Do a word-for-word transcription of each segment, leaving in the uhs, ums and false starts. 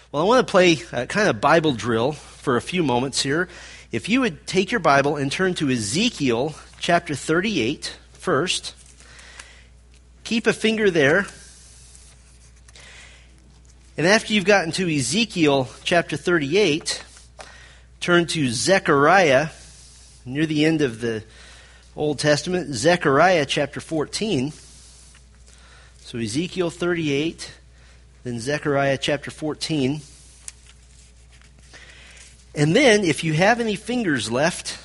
Well, I want to play a kind of Bible drill for a few moments here. If you would take your Bible and turn to Ezekiel chapter thirty-eight first. Keep a finger there. And after you've gotten to Ezekiel chapter thirty-eight, turn to Zechariah, near the end of the Old Testament, Zechariah chapter fourteen. So Ezekiel thirty-eight, then Zechariah chapter fourteen. And then, if you have any fingers left,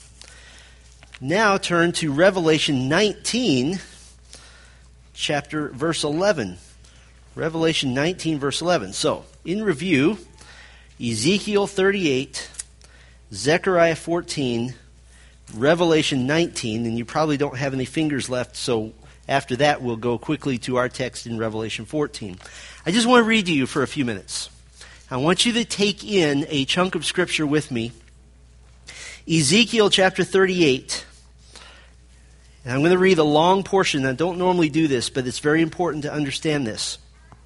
now turn to Revelation nineteen, chapter verse eleven. Revelation nineteen, verse eleven. So, in review, Ezekiel thirty-eight, Zechariah fourteen, Revelation nineteen, and you probably don't have any fingers left, so after that we'll go quickly to our text in Revelation fourteen. I just want to read to you for a few minutes. I want you to take in a chunk of Scripture with me. Ezekiel chapter thirty-eight. And I'm going to read a long portion. I don't normally do this, but it's very important to understand this.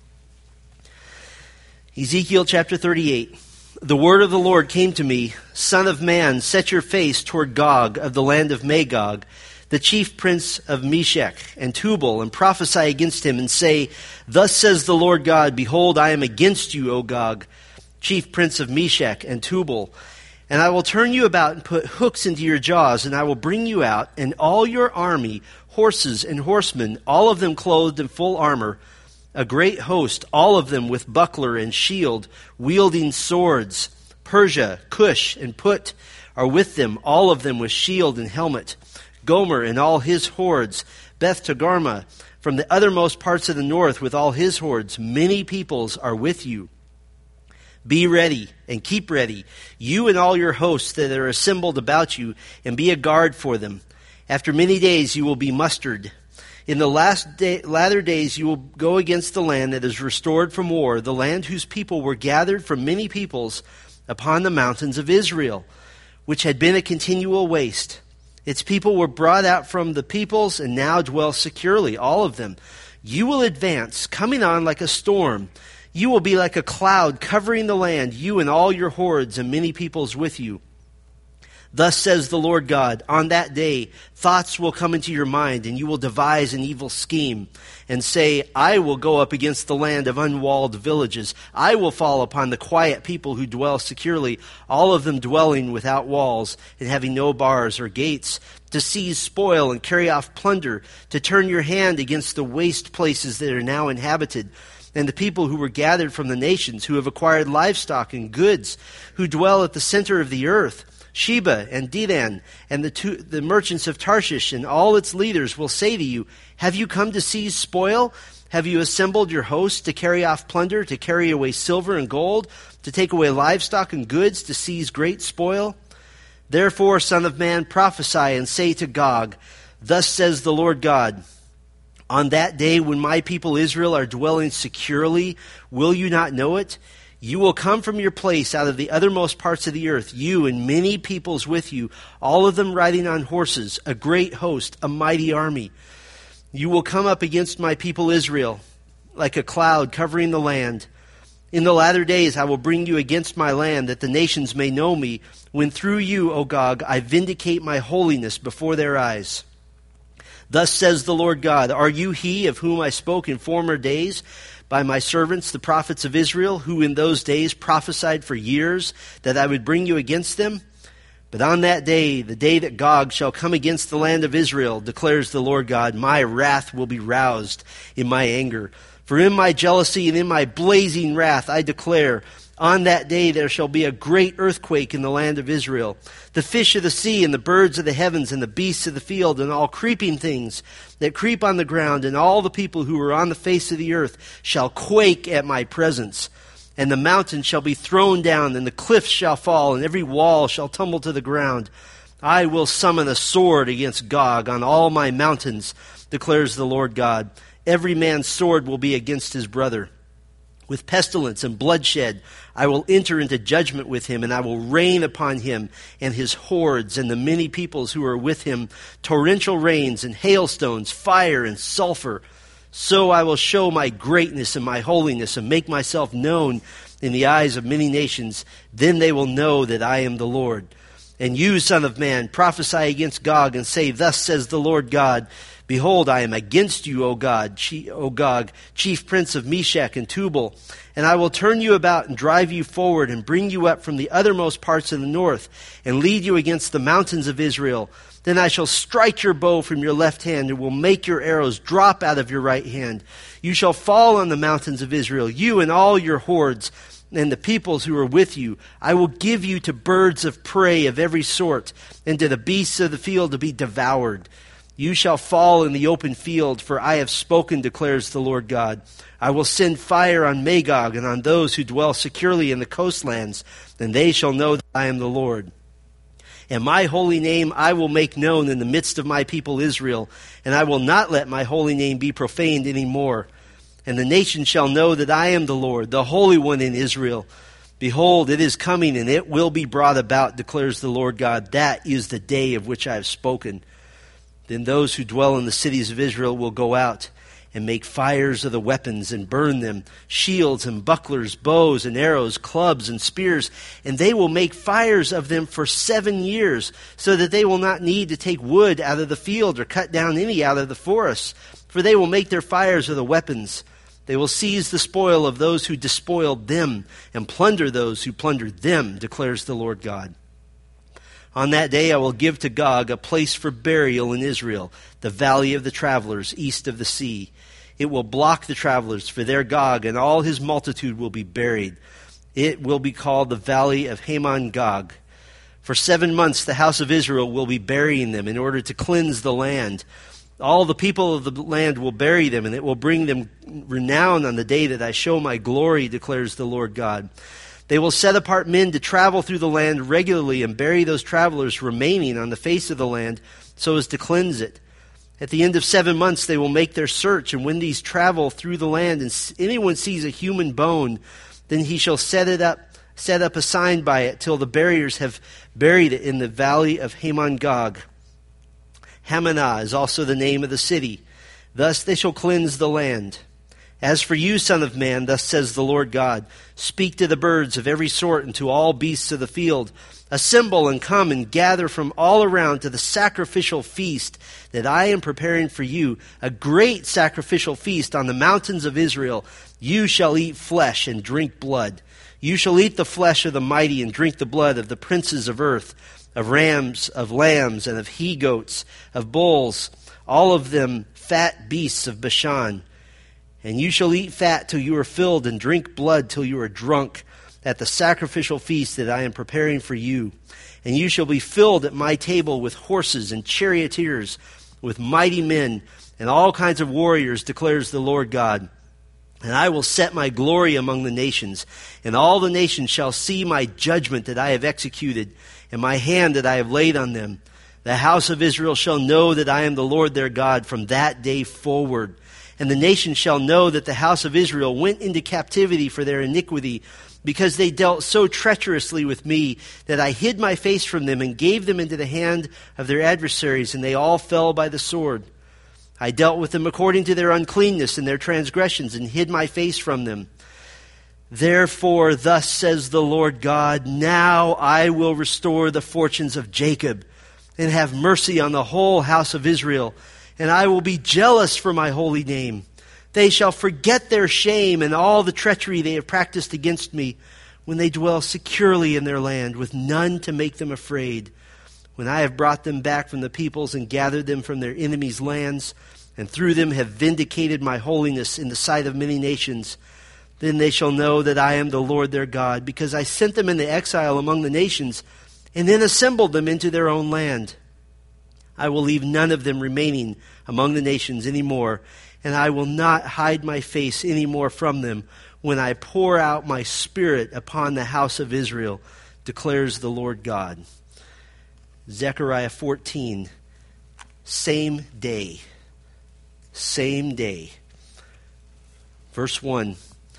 Ezekiel chapter thirty-eight. The word of the Lord came to me, Son of man, set your face toward Gog of the land of Magog, the chief prince of Meshech and Tubal, and prophesy against him, and say, Thus says the Lord God, Behold, I am against you, O Gog, chief prince of Meshech and Tubal, and I will turn you about and put hooks into your jaws, and I will bring you out, and all your army, horses and horsemen, all of them clothed in full armor, a great host, all of them with buckler and shield, wielding swords. Persia, Cush, and Put are with them, all of them with shield and helmet. Gomer and all his hordes, Beth Togarmah, from the uttermost parts of the north with all his hordes, many peoples are with you. Be ready and keep ready, you and all your hosts that are assembled about you, and be a guard for them. After many days you will be mustered. In the last day, latter days you will go against the land that is restored from war, the land whose people were gathered from many peoples upon the mountains of Israel, which had been a continual waste. Its people were brought out from the peoples and now dwell securely, all of them. You will advance, coming on like a storm. You will be like a cloud covering the land, you and all your hordes and many peoples with you. Thus says the Lord God, on that day thoughts will come into your mind, and you will devise an evil scheme, and say, I will go up against the land of unwalled villages. I will fall upon the quiet people who dwell securely, all of them dwelling without walls, and having no bars or gates, to seize spoil and carry off plunder, to turn your hand against the waste places that are now inhabited, and the people who were gathered from the nations, who have acquired livestock and goods, who dwell at the center of the earth. Sheba and Dedan and the two, the merchants of Tarshish and all its leaders will say to you, Have you come to seize spoil? Have you assembled your hosts to carry off plunder, to carry away silver and gold, to take away livestock and goods, to seize great spoil? Therefore, Son of man, prophesy and say to Gog, Thus says the Lord God, On that day when my people Israel are dwelling securely, will you not know it? You will come from your place out of the uttermost parts of the earth, you and many peoples with you, all of them riding on horses, a great host, a mighty army. You will come up against my people Israel, like a cloud covering the land. In the latter days I will bring you against my land, that the nations may know me, when through you, O Gog, I vindicate my holiness before their eyes. Thus says the Lord God, Are you he of whom I spoke in former days, by my servants, the prophets of Israel, who in those days prophesied for years that I would bring you against them? But on that day, the day that Gog shall come against the land of Israel, declares the Lord God, my wrath will be roused in my anger. For in my jealousy and in my blazing wrath I declare, on that day there shall be a great earthquake in the land of Israel. The fish of the sea and the birds of the heavens and the beasts of the field and all creeping things that creep on the ground and all the people who are on the face of the earth shall quake at my presence. And the mountains shall be thrown down and the cliffs shall fall and every wall shall tumble to the ground. I will summon a sword against Gog on all my mountains, declares the Lord God. Every man's sword will be against his brother. With pestilence and bloodshed I will enter into judgment with him, and I will rain upon him and his hordes and the many peoples who are with him torrential rains and hailstones, fire and sulfur. So I will show my greatness and my holiness and make myself known in the eyes of many nations. Then they will know that I am the Lord. And you, son of man, prophesy against Gog and say, thus says the Lord God, behold, I am against you, O God, O Gog, chief prince of Meshech and Tubal. And I will turn you about and drive you forward and bring you up from the uttermost parts of the north and lead you against the mountains of Israel. Then I shall strike your bow from your left hand and will make your arrows drop out of your right hand. You shall fall on the mountains of Israel, you and all your hordes, and the peoples who are with you. I will give you to birds of prey of every sort, and to the beasts of the field to be devoured. You shall fall in the open field, for I have spoken, declares the Lord God. I will send fire on Magog and on those who dwell securely in the coastlands, and they shall know that I am the Lord. And my holy name I will make known in the midst of my people Israel, and I will not let my holy name be profaned any more. And the nation shall know that I am the Lord, the Holy One in Israel. Behold, it is coming, and it will be brought about, declares the Lord God. That is the day of which I have spoken. Then those who dwell in the cities of Israel will go out and make fires of the weapons and burn them, shields and bucklers, bows and arrows, clubs and spears, and they will make fires of them for seven years, so that they will not need to take wood out of the field or cut down any out of the forest, for they will make their fires of the weapons. They will seize the spoil of those who despoiled them and plunder those who plundered them, declares the Lord God. On that day I will give to Gog a place for burial in Israel, the valley of the travelers east of the sea. It will block the travelers, for their Gog and all his multitude will be buried. It will be called the valley of Hamon Gog. For seven months the house of Israel will be burying them in order to cleanse the land. All the people of the land will bury them, and it will bring them renown on the day that I show my glory, declares the Lord God. They will set apart men to travel through the land regularly and bury those travelers remaining on the face of the land so as to cleanse it. At the end of seven months they will make their search, and when these travel through the land and anyone sees a human bone, then he shall set it up, set up a sign by it till the buriers have buried it in the valley of Hamon Gog. Hamanah is also the name of the city. Thus they shall cleanse the land. As for you, son of man, thus says the Lord God, speak to the birds of every sort and to all beasts of the field. Assemble and come and gather from all around to the sacrificial feast that I am preparing for you, a great sacrificial feast on the mountains of Israel. You shall eat flesh and drink blood. You shall eat the flesh of the mighty and drink the blood of the princes of earth, of rams, of lambs, and of he-goats, of bulls, all of them fat beasts of Bashan. And you shall eat fat till you are filled, and drink blood till you are drunk, at the sacrificial feast that I am preparing for you. And you shall be filled at my table with horses and charioteers, with mighty men, and all kinds of warriors, declares the Lord God. And I will set my glory among the nations, and all the nations shall see my judgment that I have executed, and my hand that I have laid on them. The house of Israel shall know that I am the Lord their God from that day forward. And the nations shall know that the house of Israel went into captivity for their iniquity, because they dealt so treacherously with me that I hid my face from them and gave them into the hand of their adversaries, and they all fell by the sword. I dealt with them according to their uncleanness and their transgressions, and hid my face from them. Therefore, thus says the Lord God, now I will restore the fortunes of Jacob, and have mercy on the whole house of Israel, and I will be jealous for my holy name. They shall forget their shame and all the treachery they have practiced against me, when they dwell securely in their land, with none to make them afraid. When I have brought them back from the peoples and gathered them from their enemies' lands, and through them have vindicated my holiness in the sight of many nations, then they shall know that I am the Lord their God, because I sent them into exile among the nations, and then assembled them into their own land. I will leave none of them remaining among the nations any more, and I will not hide my face any more from them when I pour out my spirit upon the house of Israel, declares the Lord God. Zechariah fourteen, same day. Same day. Verse one.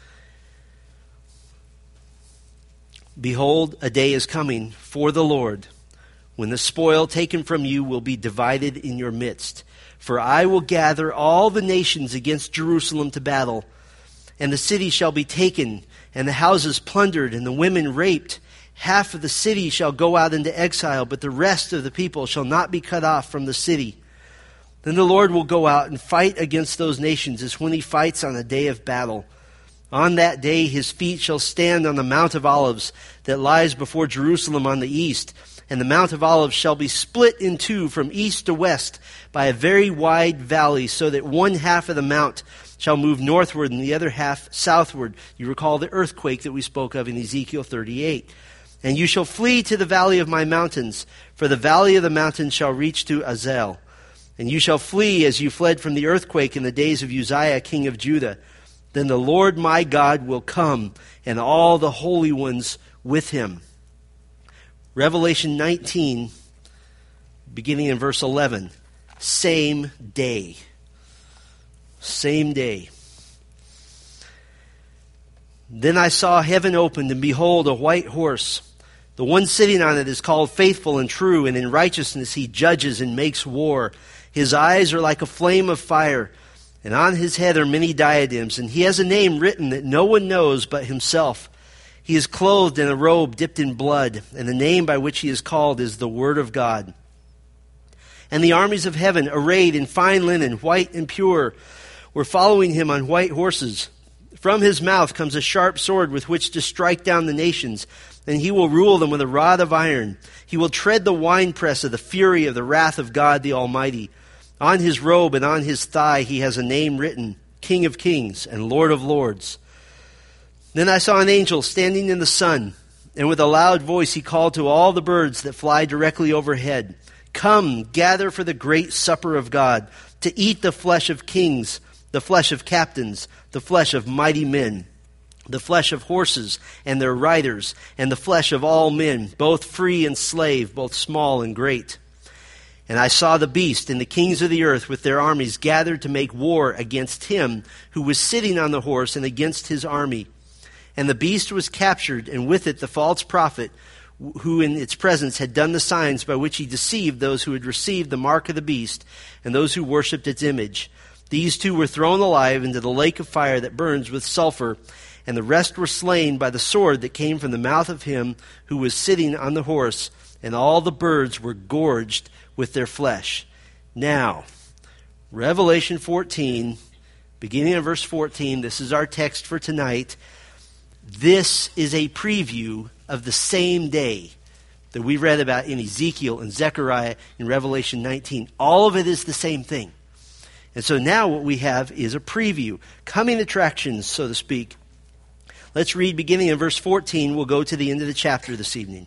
Behold, a day is coming for the Lord, when the spoil taken from you will be divided in your midst. For I will gather all the nations against Jerusalem to battle, and the city shall be taken, and the houses plundered, and the women raped. Half of the city shall go out into exile, but the rest of the people shall not be cut off from the city. Then the Lord will go out and fight against those nations as when he fights on a day of battle. On that day his feet shall stand on the Mount of Olives that lies before Jerusalem on the east, and the Mount of Olives shall be split in two from east to west by a very wide valley, so that one half of the mount shall move northward and the other half southward. You recall the earthquake that we spoke of in Ezekiel thirty-eight. And you shall flee to the valley of my mountains, for the valley of the mountains shall reach to Azel. And you shall flee as you fled from the earthquake in the days of Uzziah, king of Judah. Then the Lord my God will come, and all the holy ones with him. Revelation nineteen, beginning in verse eleven. Same day. Same day. Then I saw heaven opened, and behold, a white horse. The one sitting on it is called Faithful and True, and in righteousness he judges and makes war. His eyes are like a flame of fire, and on his head are many diadems, and he has a name written that no one knows but himself. He is clothed in a robe dipped in blood, and the name by which he is called is the Word of God. And the armies of heaven, arrayed in fine linen, white and pure, were following him on white horses. From his mouth comes a sharp sword with which to strike down the nations, and he will rule them with a rod of iron. He will tread the winepress of the fury of the wrath of God the Almighty. On his robe and on his thigh he has a name written, King of Kings and Lord of Lords. Then I saw an angel standing in the sun, and with a loud voice he called to all the birds that fly directly overhead, Come, gather for the great supper of God, to eat the flesh of kings, the flesh of captains, the flesh of mighty men, the flesh of horses and their riders, and the flesh of all men, both free and slave, both small and great. And I saw the beast and the kings of the earth with their armies gathered to make war against him who was sitting on the horse and against his army. And the beast was captured, and with it the false prophet, who in its presence had done the signs by which he deceived those who had received the mark of the beast and those who worshipped its image. These two were thrown alive into the lake of fire that burns with sulfur, and the rest were slain by the sword that came from the mouth of him who was sitting on the horse, and all the birds were gorged with their flesh. Now, Revelation fourteen, beginning in verse fourteen, this is our text for tonight. This is a preview of the same day that we read about in Ezekiel and Zechariah in Revelation nineteen. All of it is the same thing. And so now what we have is a preview, coming attractions, so to speak. Let's read beginning in verse fourteen. We'll go to the end of the chapter this evening.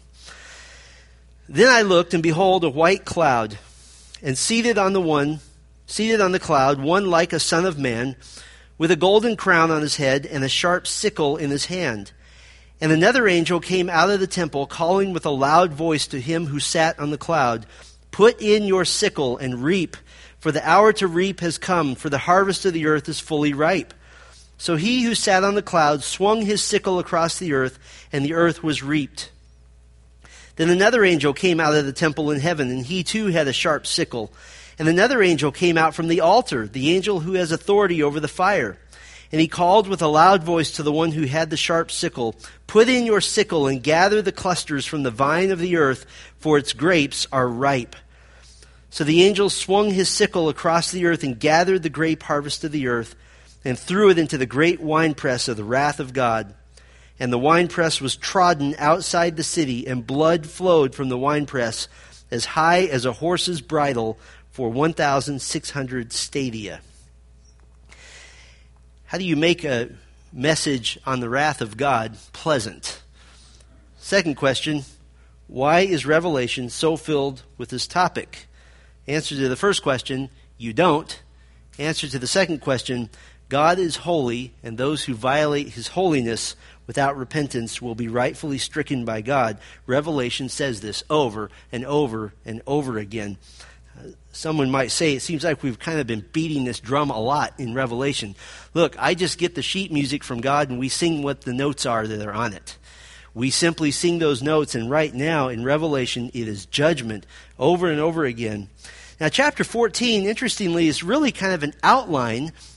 Then I looked, and behold, a white cloud, and seated on the one, seated on the cloud, one like a son of man, with a golden crown on his head and a sharp sickle in his hand. And another angel came out of the temple, calling with a loud voice to him who sat on the cloud, Put in your sickle and reap, for the hour to reap has come, for the harvest of the earth is fully ripe. So he who sat on the cloud swung his sickle across the earth, and the earth was reaped. Then another angel came out of the temple in heaven, and he too had a sharp sickle. And another angel came out from the altar, the angel who has authority over the fire. And he called with a loud voice to the one who had the sharp sickle, Put in your sickle and gather the clusters from the vine of the earth, for its grapes are ripe. So the angel swung his sickle across the earth and gathered the grape harvest of the earth, and threw it into the great winepress of the wrath of God. And the winepress was trodden outside the city, and blood flowed from the winepress as high as a horse's bridle for one thousand six hundred stadia. How do you make a message on the wrath of God pleasant? Second question, why is Revelation so filled with this topic? Answer to the first question, you don't. Answer to the second question, God is holy, and those who violate his holiness without repentance will be rightfully stricken by God. Revelation says this over and over and over again. Uh, someone might say it seems like we've kind of been beating this drum a lot in Revelation. Look, I just get the sheet music from God and we sing what the notes are that are on it. We simply sing those notes, and right now in Revelation it is judgment over and over again. Now chapter fourteen, interestingly, is really kind of an outline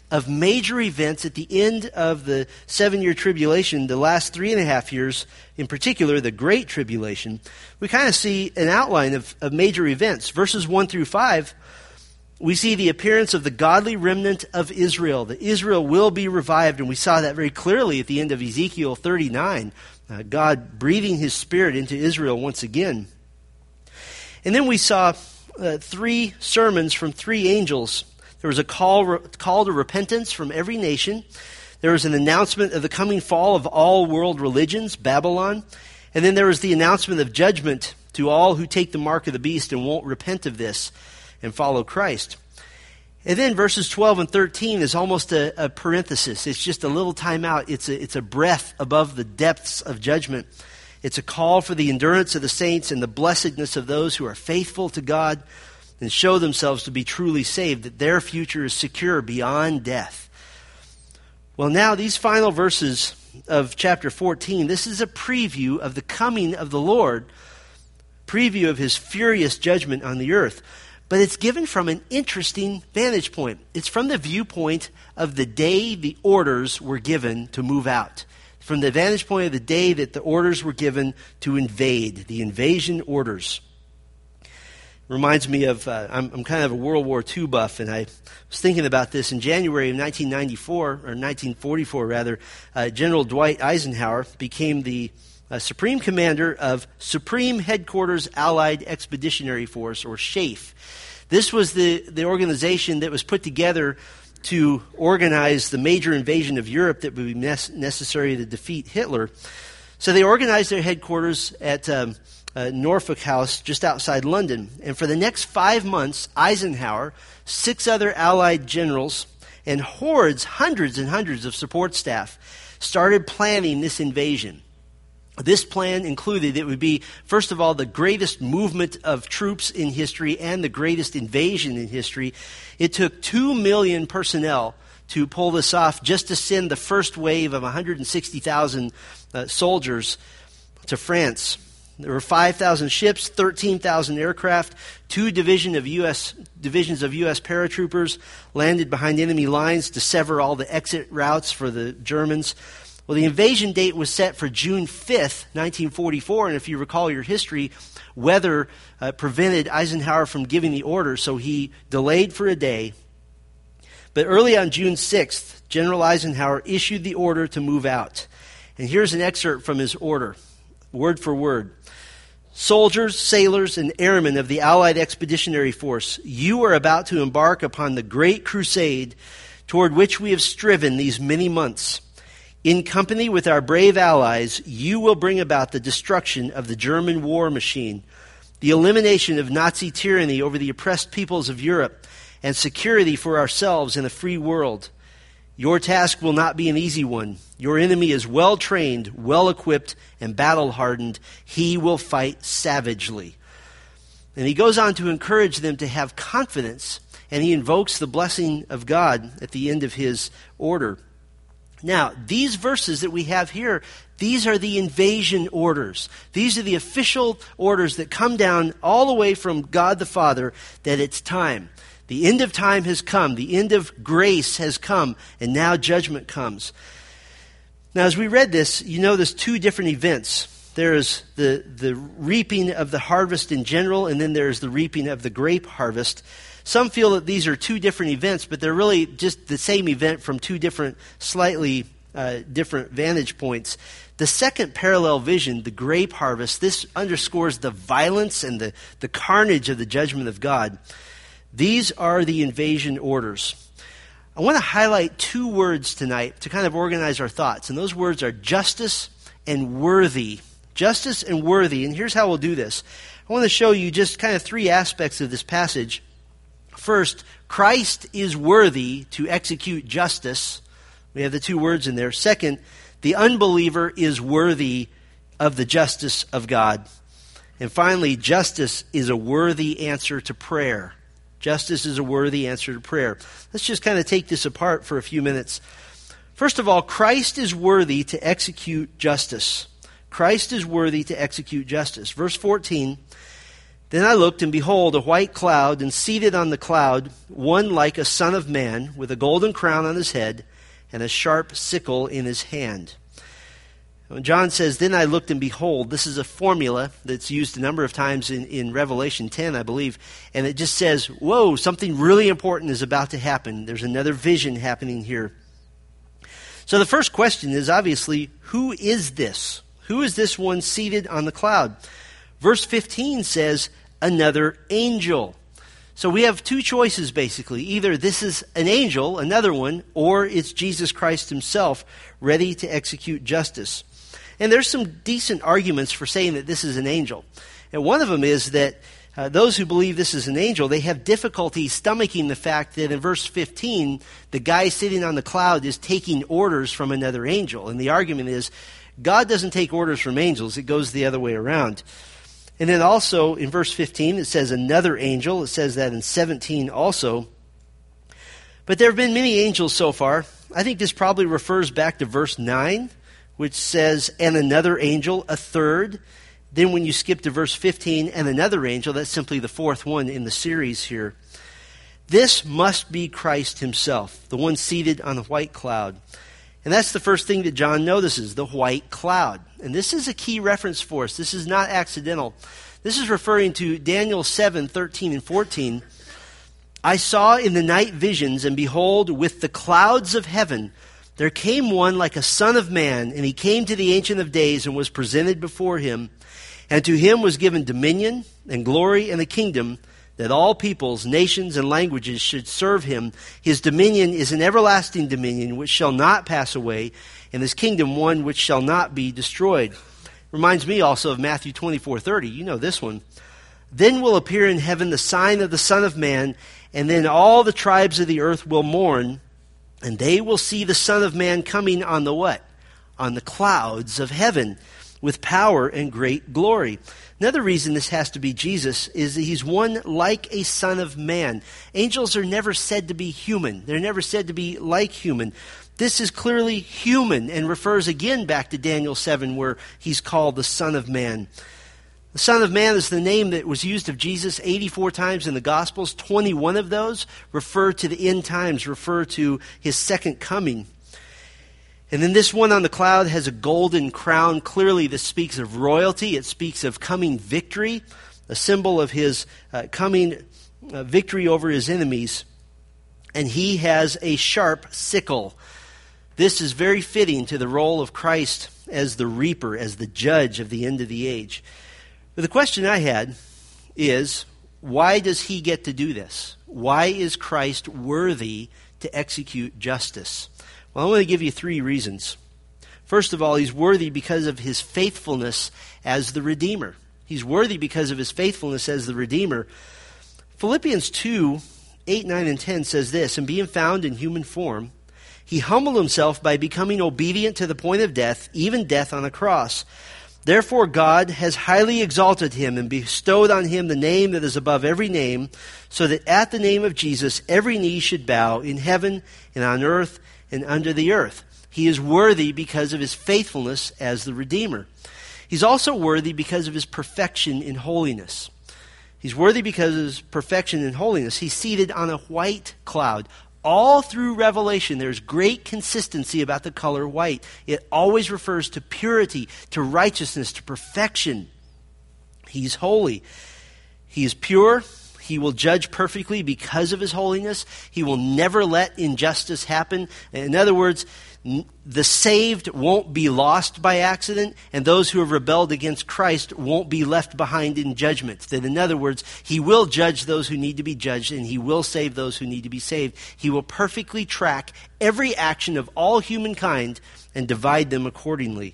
of major events at the end of the seven-year tribulation, the last three and a half years, in particular, the Great Tribulation, we kind of see an outline of, of major events. Verses one through five, we see the appearance of the godly remnant of Israel. That Israel will be revived, and we saw that very clearly at the end of Ezekiel thirty-nine, uh, God breathing his Spirit into Israel once again. And then we saw uh, three sermons from three angels. There was a call, call to repentance from every nation. There was an announcement of the coming fall of all world religions, Babylon. And then there was the announcement of judgment to all who take the mark of the beast and won't repent of this and follow Christ. And then verses twelve and thirteen is almost a, a parenthesis. It's just a little time out. It's a, it's a breath above the depths of judgment. It's a call for the endurance of the saints and the blessedness of those who are faithful to God and show themselves to be truly saved, that their future is secure beyond death. Well, now these final verses of chapter fourteen, this is a preview of the coming of the Lord, preview of his furious judgment on the earth. But it's given from an interesting vantage point. It's from the viewpoint of the day the orders were given to move out. From the vantage point of the day that the orders were given to invade, the invasion orders. Reminds me of, uh, I'm, I'm kind of a World War Two buff, and I was thinking about this in January of nineteen ninety-four, or nineteen forty-four rather, uh, General Dwight Eisenhower became the uh, Supreme Commander of Supreme Headquarters Allied Expeditionary Force, or SHAEF. This was the, the organization that was put together to organize the major invasion of Europe that would be necessary to defeat Hitler. So they organized their headquarters at um, uh, Norfolk House just outside London. And for the next five months, Eisenhower, six other Allied generals, and hordes, hundreds and hundreds of support staff started planning this invasion. This plan included, it would be, first of all, the greatest movement of troops in history and the greatest invasion in history. It took two million personnel to pull this off, just to send the first wave of one hundred sixty thousand uh, soldiers to France. There were five thousand ships, thirteen thousand aircraft, two division of U S divisions of U S paratroopers landed behind enemy lines to sever all the exit routes for the Germans. Well, the invasion date was set for June fifth, nineteen forty-four, and if you recall your history, weather uh, prevented Eisenhower from giving the order, so he delayed for a day. But early on June sixth, General Eisenhower issued the order to move out. And here's an excerpt from his order, word for word. Soldiers, sailors, and airmen of the Allied Expeditionary Force, you are about to embark upon the great crusade toward which we have striven these many months. In company with our brave allies, you will bring about the destruction of the German war machine, the elimination of Nazi tyranny over the oppressed peoples of Europe, and security for ourselves in a free world. Your task will not be an easy one. Your enemy is well-trained, well-equipped, and battle-hardened. He will fight savagely. And he goes on to encourage them to have confidence, and he invokes the blessing of God at the end of his order. Now, these verses that we have here, these are the invasion orders. These are the official orders that come down all the way from God the Father that it's time. The end of time has come. The end of grace has come. And now judgment comes. Now, as we read this, you know there's two different events. There's the, the reaping of the harvest in general, and then there's the reaping of the grape harvest. Some feel that these are two different events, but they're really just the same event from two different, slightly uh, different vantage points. The second parallel vision, the grape harvest, this underscores the violence and the, the carnage of the judgment of God. These are the invasion orders. I want to highlight two words tonight to kind of organize our thoughts, and those words are justice and worthy. Justice and worthy, and here's how we'll do this. I want to show you just kind of three aspects of this passage. First, Christ is worthy to execute justice. We have the two words in there. Second, the unbeliever is worthy of the justice of God. And finally, justice is a worthy answer to prayer. Justice is a worthy answer to prayer. Let's just kind of take this apart for a few minutes. First of all, Christ is worthy to execute justice. Christ is worthy to execute justice. Verse fourteen, Then I looked, and behold, a white cloud, and seated on the cloud, one like a son of man, with a golden crown on his head, and a sharp sickle in his hand. When John says, then I looked, and behold, this is a formula that's used a number of times in, in Revelation ten, I believe, and it just says, whoa, something really important is about to happen. There's another vision happening here. So the first question is obviously, who is this? Who is this one seated on the cloud? Verse fifteen says, another angel. So we have two choices basically. Either this is an angel, another one, or it's Jesus Christ himself ready to execute justice. And there's some decent arguments for saying that this is an angel. And one of them is that uh, those who believe this is an angel, they have difficulty stomaching the fact that in verse fifteen, the guy sitting on the cloud is taking orders from another angel. And the argument is, God doesn't take orders from angels, it goes the other way around. And then also in verse fifteen, it says another angel. It says that in seventeen also. But there have been many angels so far. I think this probably refers back to verse nine, which says, and another angel, a third. Then when you skip to verse fifteen, and another angel, that's simply the fourth one in the series here. This must be Christ himself, the one seated on the white cloud. And that's the first thing that John notices, the white cloud. And this is a key reference for us. This is not accidental. This is referring to Daniel seven, thirteen and fourteen. I saw in the night visions, and behold, with the clouds of heaven, there came one like a son of man, and he came to the Ancient of Days and was presented before him. And to him was given dominion and glory and a kingdom, that all peoples, nations, and languages should serve him. His dominion is an everlasting dominion which shall not pass away, and his kingdom one which shall not be destroyed. Reminds me also of Matthew twenty-four thirty. You know this one. Then will appear in heaven the sign of the Son of Man, and then all the tribes of the earth will mourn, and they will see the Son of Man coming on the what? On the clouds of heaven, with power and great glory. Another reason this has to be Jesus is that he's one like a son of man. Angels are never said to be human. They're never said to be like human. This is clearly human and refers again back to Daniel seven, where he's called the Son of Man. The Son of Man is the name that was used of Jesus eighty-four times in the Gospels. twenty-one of those refer to the end times, refer to his second coming. And then this one on the cloud has a golden crown. Clearly this speaks of royalty. It speaks of coming victory, a symbol of his uh, coming uh, victory over his enemies. And he has a sharp sickle. This is very fitting to the role of Christ as the reaper, as the judge of the end of the age. But the question I had is, why does he get to do this? Why is Christ worthy to execute justice? Well, I want to give you three reasons. First of all, he's worthy because of his faithfulness as the Redeemer. He's worthy because of his faithfulness as the Redeemer. Philippians two, eight, nine, and ten says this, and being found in human form, he humbled himself by becoming obedient to the point of death, even death on a cross. Therefore God has highly exalted him and bestowed on him the name that is above every name, so that at the name of Jesus every knee should bow in heaven and on earth and under the earth. He is worthy because of his faithfulness as the Redeemer. He's also worthy because of his perfection in holiness. He's worthy because of his perfection in holiness. He's seated on a white cloud. All through Revelation, there's great consistency about the color white. It always refers to purity, to righteousness, to perfection. He's holy. He is pure. He will judge perfectly because of his holiness. He will never let injustice happen. In other words, the saved won't be lost by accident, and those who have rebelled against Christ won't be left behind in judgment. That, in other words, he will judge those who need to be judged, and he will save those who need to be saved. He will perfectly track every action of all humankind and divide them accordingly.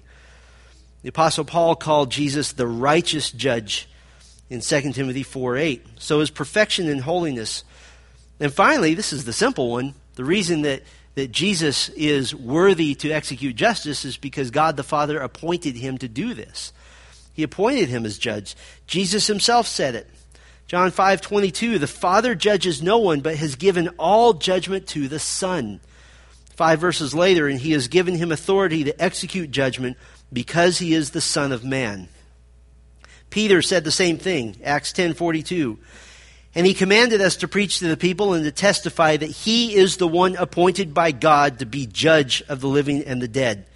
The Apostle Paul called Jesus the righteous judge in Second Timothy four eight. So his perfection and holiness. And finally, this is the simple one, the reason that that Jesus is worthy to execute justice is because God the Father appointed him to do this. He appointed him as judge. Jesus himself said it. John five twenty-two, the Father judges no one, but has given all judgment to the Son. Five verses later, and he has given him authority to execute judgment because he is the Son of Man. Peter said the same thing, Acts ten forty-two. And he commanded us to preach to the people and to testify that he is the one appointed by God to be judge of the living and the dead.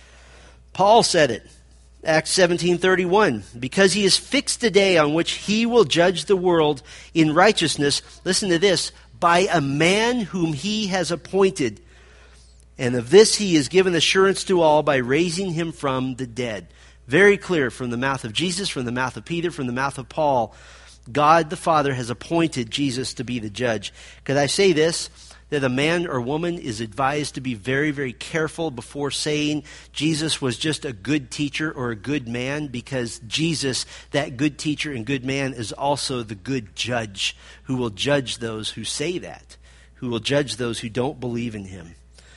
Paul said it, Acts seventeen thirty-one, because he has fixed a day on which he will judge the world in righteousness, listen to this, by a man whom he has appointed. And of this he has given assurance to all by raising him from the dead. Very clear from the mouth of Jesus, from the mouth of Peter, from the mouth of Paul. God the Father has appointed Jesus to be the judge. Could I say this? That a man or woman is advised to be very, very careful before saying Jesus was just a good teacher or a good man, because Jesus, that good teacher and good man, is also the good judge who will judge those who say that, who will judge those who don't believe in him.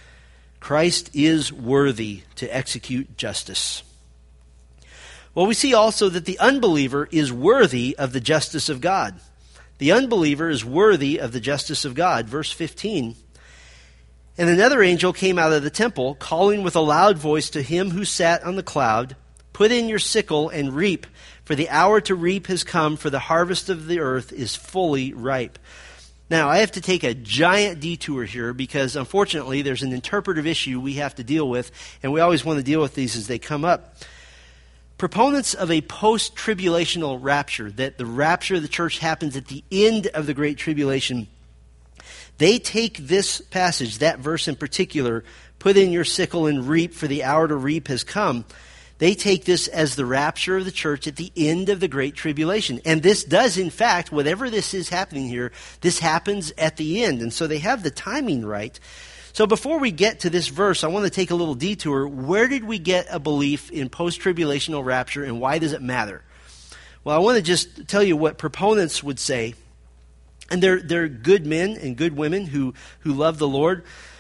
Christ is worthy to execute justice. Well, we see also that the unbeliever is worthy of the justice of God. The unbeliever is worthy of the justice of God. Verse fifteen. And another angel came out of the temple, calling with a loud voice to him who sat on the cloud, "Put in your sickle and reap, for the hour to reap has come, for the harvest of the earth is fully ripe." Now, I have to take a giant detour here because, unfortunately, there's an interpretive issue we have to deal with, and we always want to deal with these as they come up. Proponents of a post-tribulational rapture, that the rapture of the church happens at the end of the Great Tribulation, they take this passage, that verse in particular, "Put in your sickle and reap, for the hour to reap has come," they take this as the rapture of the church at the end of the Great Tribulation. And this does, in fact, whatever this is happening here, this happens at the end. And so they have the timing right. So before we get to this verse, I want to take a little detour. Where did we get a belief in post-tribulational rapture, and why does it matter? Well, I want to just tell you what proponents would say. And they're, they're good men and good women who, who love the Lord.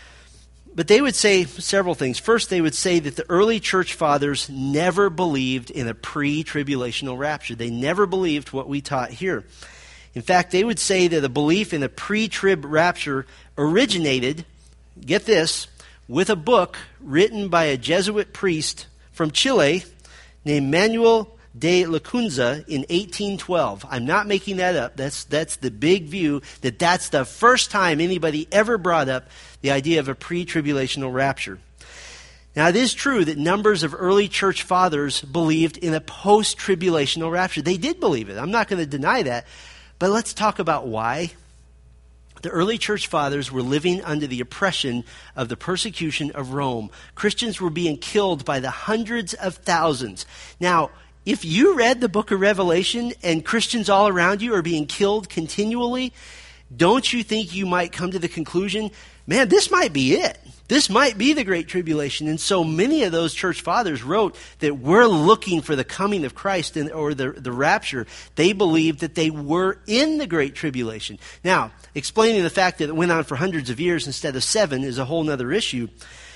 But they would say several things. First, they would say that the early church fathers never believed in a pre-tribulational rapture. They never believed what we taught here. In fact, they would say that a belief in a pre-trib rapture originated, get this, with a book written by a Jesuit priest from Chile named Manuel de Lacunza in eighteen twelve. I'm not making that up. That's, that's the big view, that that's the first time anybody ever brought up the idea of a pre-tribulational rapture. Now, it is true that numbers of early church fathers believed in a post-tribulational rapture. They did believe it. I'm not going to deny that. But let's talk about why. The early church fathers were living under the oppression of the persecution of Rome. Christians were being killed by the hundreds of thousands. Now, if you read the book of Revelation and Christians all around you are being killed continually, don't you think you might come to the conclusion, man, this might be it. This might be the Great Tribulation. And so many of those church fathers wrote that we're looking for the coming of Christ and, or the, the rapture. They believed that they were in the Great Tribulation. Now, explaining the fact that it went on for hundreds of years instead of seven is a whole other issue.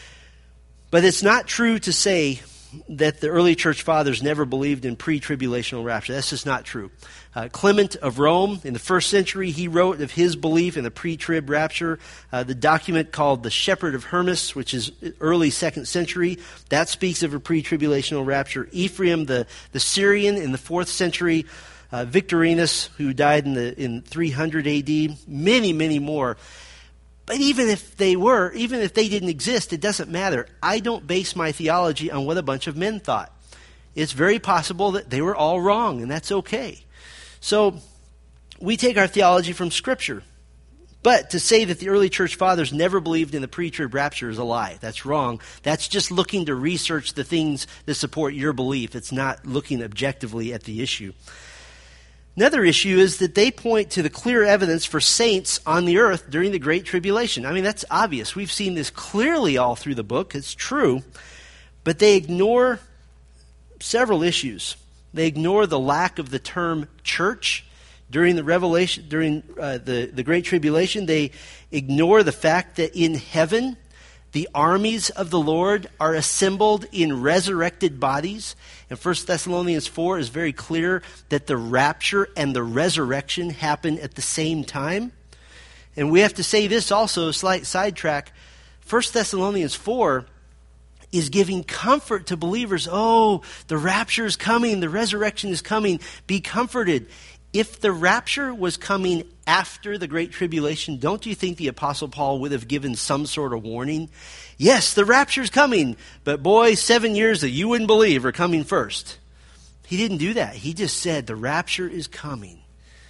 But it's not true to say that the early church fathers never believed in pre-tribulational rapture. That's just not true. Uh, Clement of Rome, in the first century, he wrote of his belief in the pre-trib rapture. Uh, the document called the Shepherd of Hermas, which is early second century, that speaks of a pre-tribulational rapture. Ephraim the, the Syrian in the fourth century, uh, Victorinus, who died in the in three hundred A D, many, many more. But even if they were, even if they didn't exist, it doesn't matter. I don't base my theology on what a bunch of men thought. It's very possible that they were all wrong, and that's okay. So we take our theology from Scripture. But to say that the early church fathers never believed in the pre-trib rapture is a lie. That's wrong. That's just looking to research the things that support your belief. It's not looking objectively at the issue. Another issue is that they point to the clear evidence for saints on the earth during the Great Tribulation. I mean, that's obvious. We've seen this clearly all through the book. It's true. But they ignore several issues. They ignore the lack of the term church during the revelation, during uh, the, the Great Tribulation. They ignore the fact that in heaven, the armies of the Lord are assembled in resurrected bodies. And First Thessalonians four is very clear that the rapture and the resurrection happen at the same time. And we have to say this also, a slight sidetrack. First Thessalonians four is giving comfort to believers. Oh, the rapture is coming. The resurrection is coming. Be comforted. If the rapture was coming after the Great Tribulation, don't you think the Apostle Paul would have given some sort of warning? Yes, the rapture's coming, but boy, seven years that you wouldn't believe are coming first. He didn't do that. He just said the rapture is coming.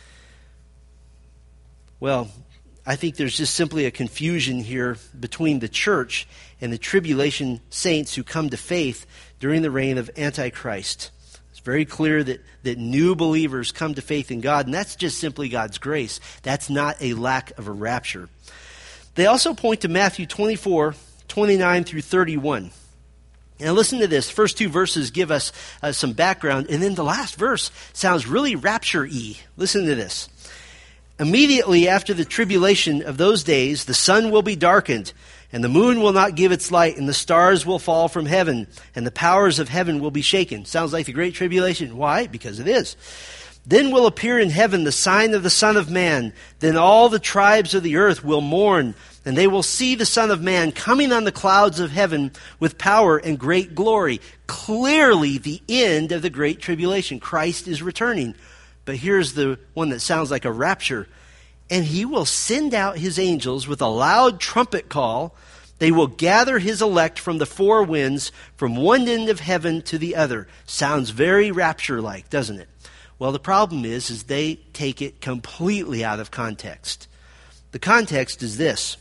Well, I think there's just simply a confusion here between the church and the tribulation saints who come to faith during the reign of Antichrist. It's very clear that, that new believers come to faith in God, and that's just simply God's grace. That's not a lack of a rapture. They also point to Matthew twenty-four, twenty-nine through thirty-one. Now listen to this. First two verses give us uh, some background, and then the last verse sounds really rapture-y. Listen to this. Immediately after the tribulation of those days, the sun will be darkened, and the moon will not give its light, and the stars will fall from heaven, and the powers of heaven will be shaken. Sounds like the Great Tribulation. Why? Because it is. Then will appear in heaven the sign of the Son of Man. Then all the tribes of the earth will mourn, and they will see the Son of Man coming on the clouds of heaven with power and great glory. Clearly the end of the Great Tribulation. Christ is returning. But here's the one that sounds like a rapture. And he will send out his angels with a loud trumpet call. They will gather his elect from the four winds, from one end of heaven to the other. Sounds very rapture-like, doesn't it? Well, the problem is, is they take it completely out of context. The context is this.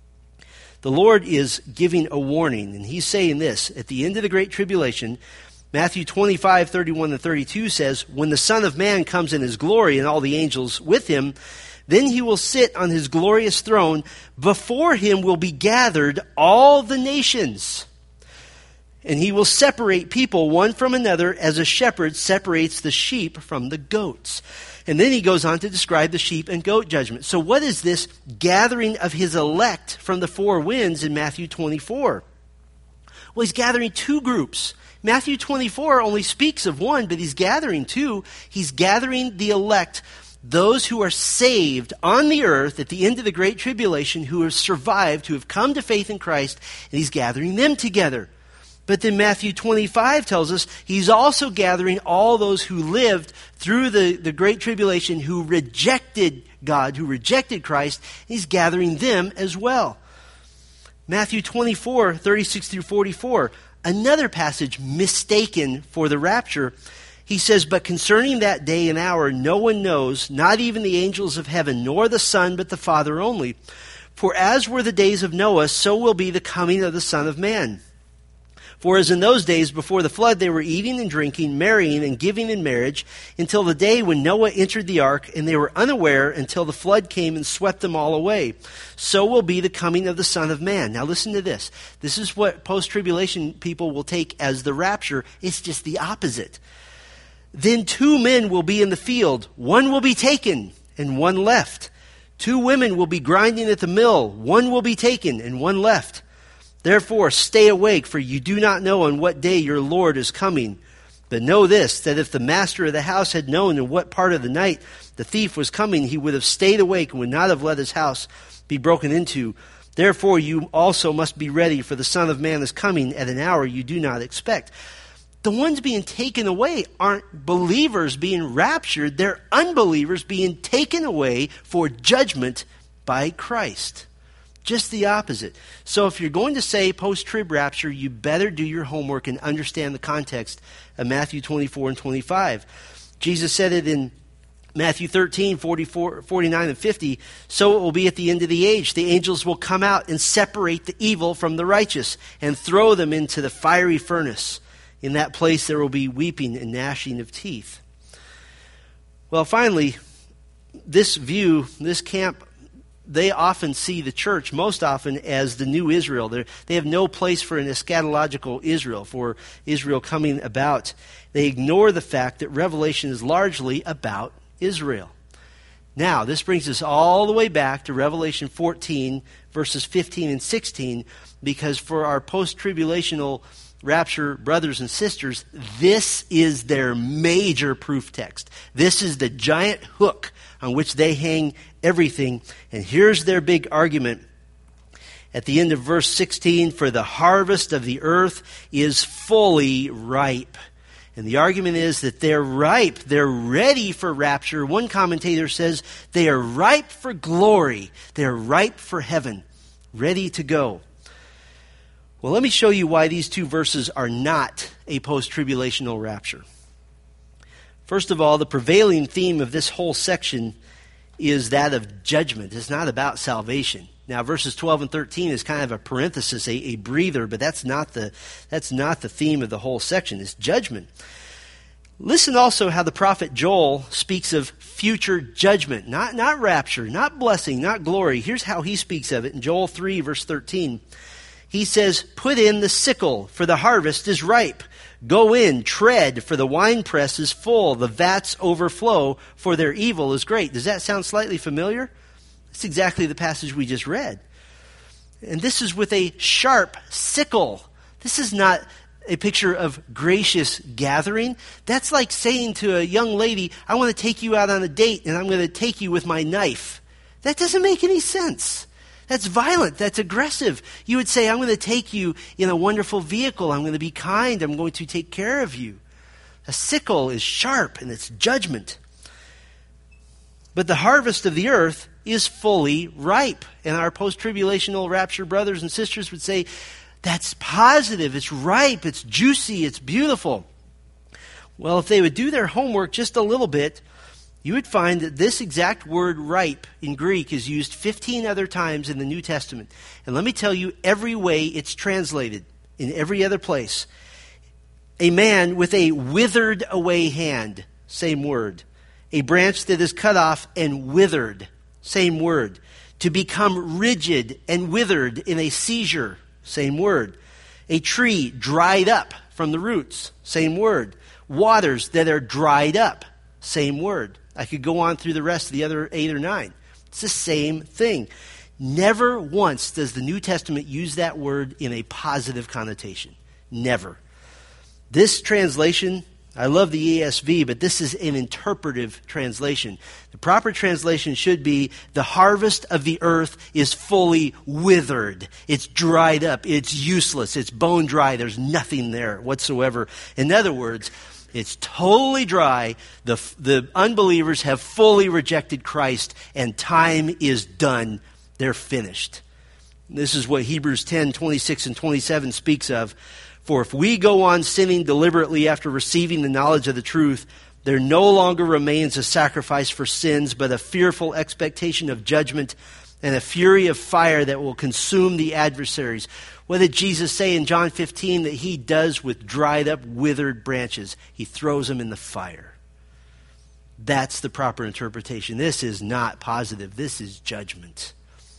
The Lord is giving a warning, and he's saying this. At the end of the Great Tribulation, Matthew twenty-five, thirty-one and thirty-two says, when the Son of Man comes in his glory and all the angels with him, then he will sit on his glorious throne. Before him will be gathered all the nations. And he will separate people one from another as a shepherd separates the sheep from the goats. And then he goes on to describe the sheep and goat judgment. So what is this gathering of his elect from the four winds in Matthew twenty-four? Well, he's gathering two groups. Matthew twenty-four only speaks of one, but he's gathering two. He's gathering the elect, those who are saved on the earth at the end of the Great Tribulation, who have survived, who have come to faith in Christ, and he's gathering them together. But then Matthew twenty-five tells us he's also gathering all those who lived through the, the Great Tribulation, who rejected God, who rejected Christ. He's gathering them as well. Matthew twenty-four, thirty-six through forty-four, another passage mistaken for the rapture. He says, but concerning that day and hour, no one knows, not even the angels of heaven, nor the Son, but the Father only. For as were the days of Noah, so will be the coming of the Son of Man. For as in those days before the flood, they were eating and drinking, marrying and giving in marriage, until the day when Noah entered the ark, and they were unaware until the flood came and swept them all away. So will be the coming of the Son of Man. Now listen to this. This is what post-tribulation people will take as the rapture. It's just the opposite. Then two men will be in the field. One will be taken and one left. Two women will be grinding at the mill. One will be taken and one left. Therefore, stay awake, for you do not know on what day your Lord is coming. But know this, that if the master of the house had known in what part of the night the thief was coming, he would have stayed awake and would not have let his house be broken into. Therefore, you also must be ready, for the Son of Man is coming at an hour you do not expect. The ones being taken away aren't believers being raptured. They're unbelievers being taken away for judgment by Christ. Just the opposite. So if you're going to say post-trib rapture, you better do your homework and understand the context of Matthew twenty-four and twenty-five. Jesus said it in Matthew thirteen, forty-four, forty-nine and fifty. So it will be at the end of the age. The angels will come out and separate the evil from the righteous and throw them into the fiery furnace. In that place there will be weeping and gnashing of teeth. Well, finally, this view, this camp, they often see the church, most often, as the new Israel. They're, they have no place for an eschatological Israel, for Israel coming about. They ignore the fact that Revelation is largely about Israel. Now, this brings us all the way back to Revelation fourteen, verses fifteen and sixteen, because for our post-tribulational rapture brothers and sisters, this is their major proof text. This is the giant hook on which they hang everything. And here's their big argument. At the end of verse sixteen, for the harvest of the earth is fully ripe. And the argument is that they're ripe. They're ready for rapture. One commentator says they are ripe for glory. They're ripe for heaven, ready to go. Well, let me show you why these two verses are not a post-tribulational rapture. First of all, the prevailing theme of this whole section is that of judgment. It's not about salvation. Now, verses twelve and thirteen is kind of a parenthesis, a, a breather, but that's not the that's not the theme of the whole section. It's judgment. Listen also how the prophet Joel speaks of future judgment, not, not rapture, not blessing, not glory. Here's how he speaks of it in Joel three, verse thirteen. He says, put in the sickle, for the harvest is ripe. Go in, tread, for the winepress is full. The vats overflow, for their evil is great. Does that sound slightly familiar? That's exactly the passage we just read. And this is with a sharp sickle. This is not a picture of gracious gathering. That's like saying to a young lady, I want to take you out on a date, and I'm going to take you with my knife. That doesn't make any sense. That's violent. That's aggressive. You would say, I'm going to take you in a wonderful vehicle. I'm going to be kind. I'm going to take care of you. A sickle is sharp, and it's judgment. But the harvest of the earth is fully ripe. And our post-tribulational rapture brothers and sisters would say, that's positive, it's ripe, it's juicy, it's beautiful. Well, if they would do their homework just a little bit, you would find that this exact word ripe in Greek is used fifteen other times in the New Testament. And let me tell you every way it's translated in every other place. A man with a withered away hand, same word. A branch that is cut off and withered, same word. To become rigid and withered in a seizure, same word. A tree dried up from the roots, same word. Waters that are dried up, same word. I could go on through the rest of the other eight or nine. It's the same thing. Never once does the New Testament use that word in a positive connotation. Never. This translation, I love the E S V, but this is an interpretive translation. The proper translation should be, the harvest of the earth is fully withered. It's dried up. It's useless. It's bone dry. There's nothing there whatsoever. In other words, it's totally dry. The, the unbelievers have fully rejected Christ, and time is done. They're finished. This is what Hebrews ten, twenty-six and twenty-seven speaks of. For if we go on sinning deliberately after receiving the knowledge of the truth, there no longer remains a sacrifice for sins, but a fearful expectation of judgment and a fury of fire that will consume the adversaries. What did Jesus say in John fifteen that he does with dried up, withered branches? He throws them in the fire. That's the proper interpretation. This is not positive. This is judgment.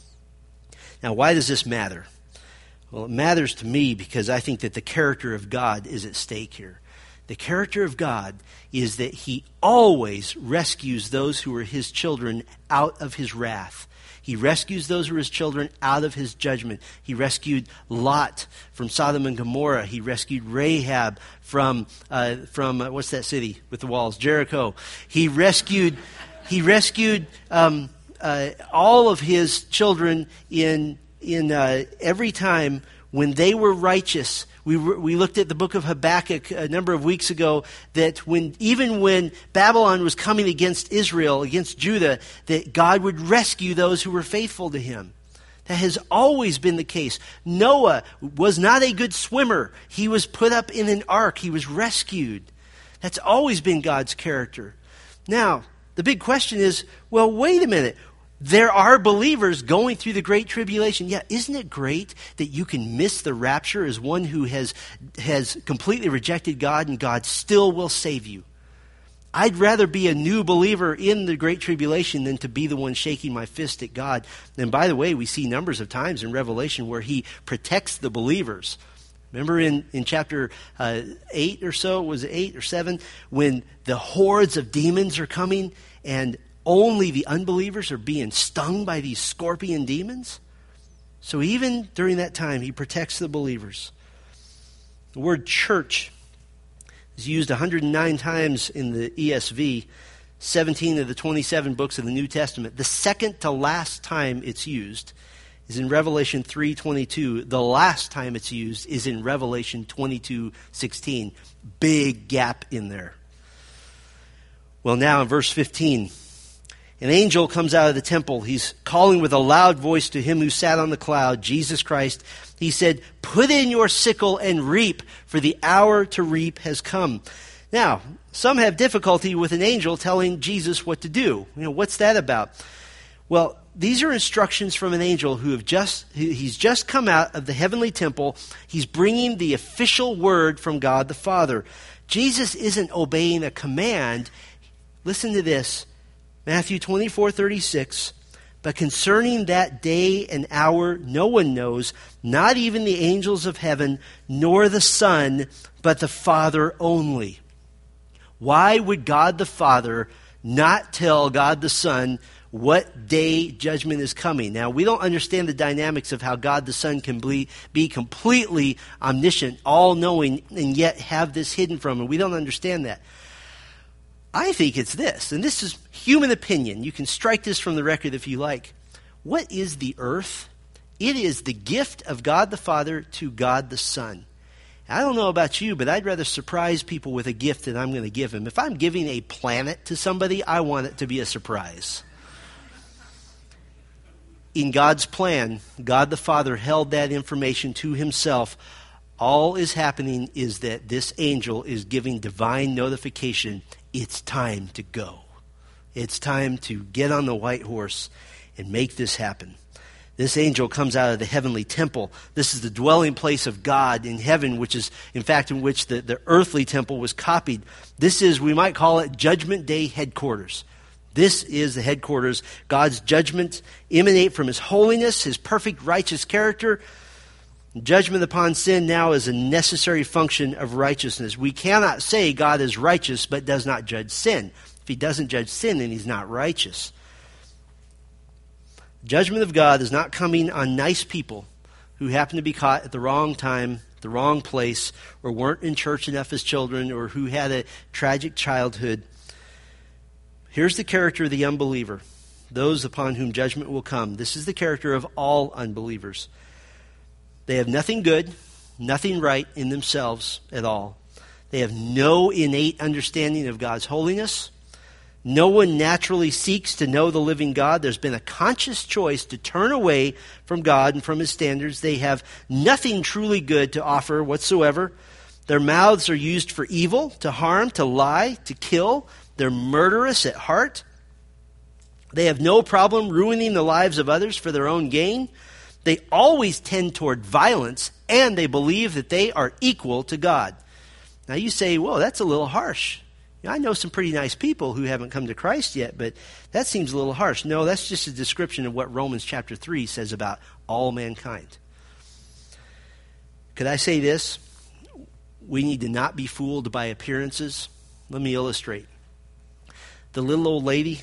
Now, why does this matter? Well, it matters to me because I think that the character of God is at stake here. The character of God is that he always rescues those who are his children out of his wrath. He rescues those who are his children out of his judgment. He rescued Lot from Sodom and Gomorrah. He rescued Rahab from, uh, from uh, what's that city with the walls? Jericho. He rescued, he rescued um, uh, all of his children in In uh, every time when they were righteous. We re- we looked at the book of Habakkuk a number of weeks ago, that when even when Babylon was coming against Israel, against Judah, that God would rescue those who were faithful to him. That has always been the case. Noah was not a good swimmer. He was put up in an ark. He was rescued. That's always been God's character. Now, the big question is, well, wait a minute. There are believers going through the Great Tribulation. Yeah, isn't it great that you can miss the rapture as one who has has completely rejected God, and God still will save you? I'd rather be a new believer in the Great Tribulation than to be the one shaking my fist at God. And by the way, we see numbers of times in Revelation where he protects the believers. Remember in, in chapter uh, eight or so, was it eight or seven, when the hordes of demons are coming and only the unbelievers are being stung by these scorpion demons? So even during that time, he protects the believers. The word church is used one hundred nine times in the E S V, seventeen of the twenty-seven books of the New Testament. The second to last time it's used is in Revelation three twenty-two. The last time it's used is in Revelation twenty-two sixteen. Big gap in there. Well, now in verse fifteen, an angel comes out of the temple. He's calling with a loud voice to him who sat on the cloud, Jesus Christ. He said, "Put in your sickle and reap, for the hour to reap has come." Now, some have difficulty with an angel telling Jesus what to do. You know, what's that about? Well, these are instructions from an angel who have just, he's just come out of the heavenly temple. He's bringing the official word from God the Father. Jesus isn't obeying a command. Listen to this, Matthew twenty-four thirty-six. "But concerning that day and hour, no one knows, not even the angels of heaven, nor the Son, but the Father only." Why would God the Father not tell God the Son what day judgment is coming? Now, we don't understand the dynamics of how God the Son can be, be completely omniscient, all-knowing, and yet have this hidden from him. We don't understand that. I think it's this, and this is human opinion. You can strike this from the record if you like. What is the earth? It is the gift of God the Father to God the Son. I don't know about you, but I'd rather surprise people with a gift that I'm going to give them. If I'm giving a planet to somebody, I want it to be a surprise. In God's plan, God the Father held that information to himself. All is happening is that this angel is giving divine notification. It's time to go. It's time to get on the white horse and make this happen. This angel comes out of the heavenly temple. This is the dwelling place of God in heaven, which is, in fact, in which the, the earthly temple was copied. This is, we might call it, Judgment Day headquarters. This is the headquarters. God's judgments emanate from his holiness, his perfect righteous character. Judgment upon sin now is a necessary function of righteousness. We cannot say God is righteous but does not judge sin. If he doesn't judge sin, then he's not righteous. Judgment of God is not coming on nice people who happen to be caught at the wrong time, the wrong place, or weren't in church enough as children, or who had a tragic childhood. Here's the character of the unbeliever, those upon whom judgment will come. This is the character of all unbelievers. They have nothing good, nothing right in themselves at all. They have no innate understanding of God's holiness. No one naturally seeks to know the living God. There's been a conscious choice to turn away from God and from his standards. They have nothing truly good to offer whatsoever. Their mouths are used for evil, to harm, to lie, to kill. They're murderous at heart. They have no problem ruining the lives of others for their own gain. They always tend toward violence, and they believe that they are equal to God. Now you say, whoa, that's a little harsh. You know, I know some pretty nice people who haven't come to Christ yet, but that seems a little harsh. No, that's just a description of what Romans chapter three says about all mankind. Could I say this? We need to not be fooled by appearances. Let me illustrate. The little old lady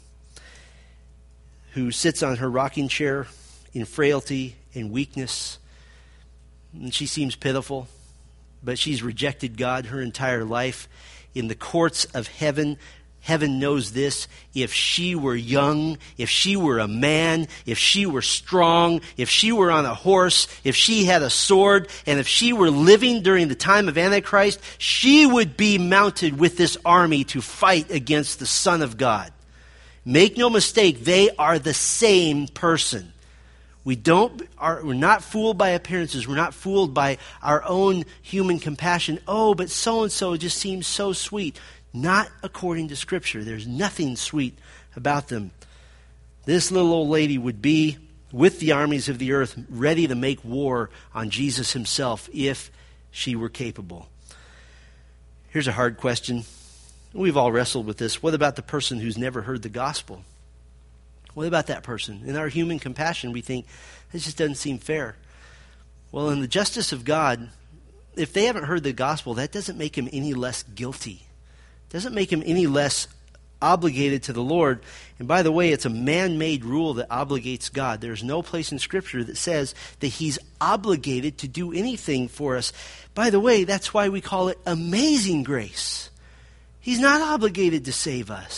who sits on her rocking chair in frailty and weakness, and she seems pitiful, but she's rejected God her entire life. In the courts of heaven, heaven knows this. If she were young, if she were a man, if she were strong, if she were on a horse, if she had a sword, and if she were living during the time of Antichrist, she would be mounted with this army to fight against the Son of God. Make no mistake, they are the same person. We don't, are, we're not fooled by appearances. We're not fooled by our own human compassion. Oh, but so-and-so just seems so sweet. Not according to Scripture. There's nothing sweet about them. This little old lady would be with the armies of the earth, ready to make war on Jesus himself if she were capable. Here's a hard question. We've all wrestled with this. What about the person who's never heard the gospel? What about that person? In our human compassion, we think, this just doesn't seem fair. Well, in the justice of God, if they haven't heard the gospel, that doesn't make him any less guilty. It doesn't make him any less obligated to the Lord. And by the way, it's a man-made rule that obligates God. There's no place in Scripture that says that he's obligated to do anything for us. By the way, that's why we call it amazing grace. He's not obligated to save us.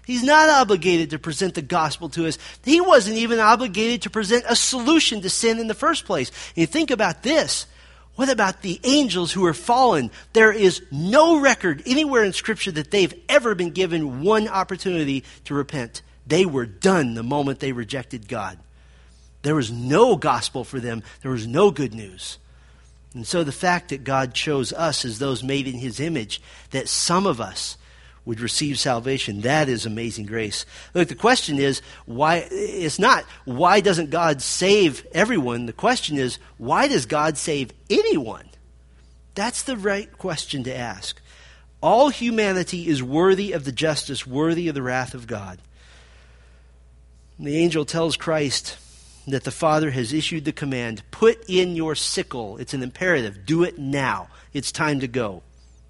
He's not obligated to present the gospel to us. He wasn't even obligated to present a solution to sin in the first place. And you think about this. What about the angels who are fallen? There is no record anywhere in Scripture that they've ever been given one opportunity to repent. They were done the moment they rejected God. There was no gospel for them. There was no good news. And so the fact that God chose us as those made in His image, that some of us would receive salvation, that is amazing grace. Look, the question is, why? It's not, why doesn't God save everyone? The question is, why does God save anyone? That's the right question to ask. All humanity is worthy of the justice, worthy of the wrath of God. And the angel tells Christ that the Father has issued the command, put in your sickle. It's an imperative. Do it now. It's time to go.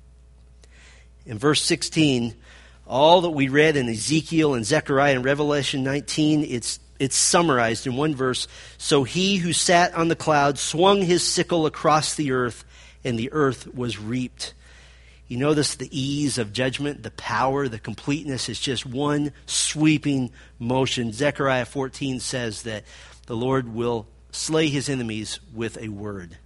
In verse sixteen, all that we read in Ezekiel and Zechariah and Revelation nineteen, it's it's summarized in one verse. So he who sat on the cloud swung his sickle across the earth, and the earth was reaped. You notice the ease of judgment, the power, the completeness is just one sweeping motion. Zechariah fourteen says that the Lord will slay his enemies with a word.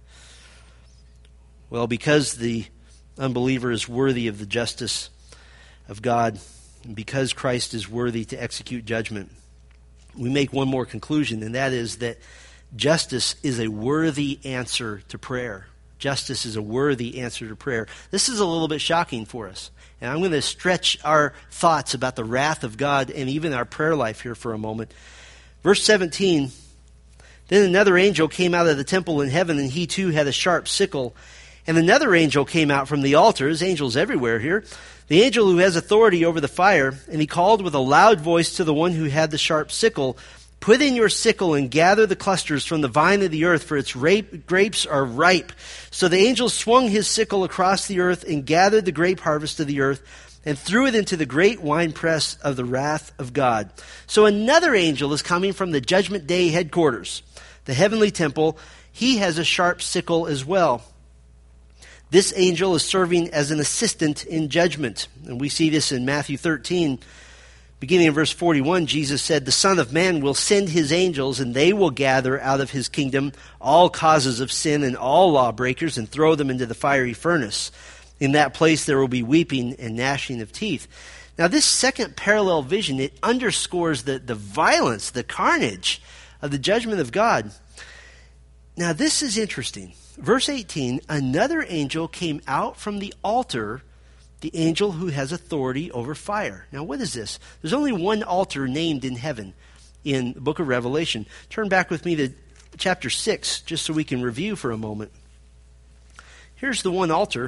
Well, because the unbeliever is worthy of the justice of God, and because Christ is worthy to execute judgment, we make one more conclusion, and that is that justice is a worthy answer to prayer. Justice is a worthy answer to prayer. This is a little bit shocking for us, and I'm going to stretch our thoughts about the wrath of God and even our prayer life here for a moment. Verse seventeen, then another angel came out of the temple in heaven, and he too had a sharp sickle. And another angel came out from the altar. There's angels everywhere here. The angel who has authority over the fire. And he called with a loud voice to the one who had the sharp sickle, put in your sickle and gather the clusters from the vine of the earth, for its rape, grapes are ripe. So the angel swung his sickle across the earth and gathered the grape harvest of the earth and threw it into the great winepress of the wrath of God. So another angel is coming from the Judgment Day headquarters, the heavenly temple. He has a sharp sickle as well. This angel is serving as an assistant in judgment. And we see this in Matthew thirteen. Beginning in verse forty-one, Jesus said, the Son of Man will send his angels, and they will gather out of his kingdom all causes of sin and all lawbreakers and throw them into the fiery furnace. In that place there will be weeping and gnashing of teeth. Now this second parallel vision, it underscores the, the violence, the carnage of the judgment of God. Now this is interesting. Verse eighteen, another angel came out from the altar, the angel who has authority over fire. Now what is this? There's only one altar named in heaven in the book of Revelation. Turn back with me to chapter six, just so we can review for a moment. Here's the one altar.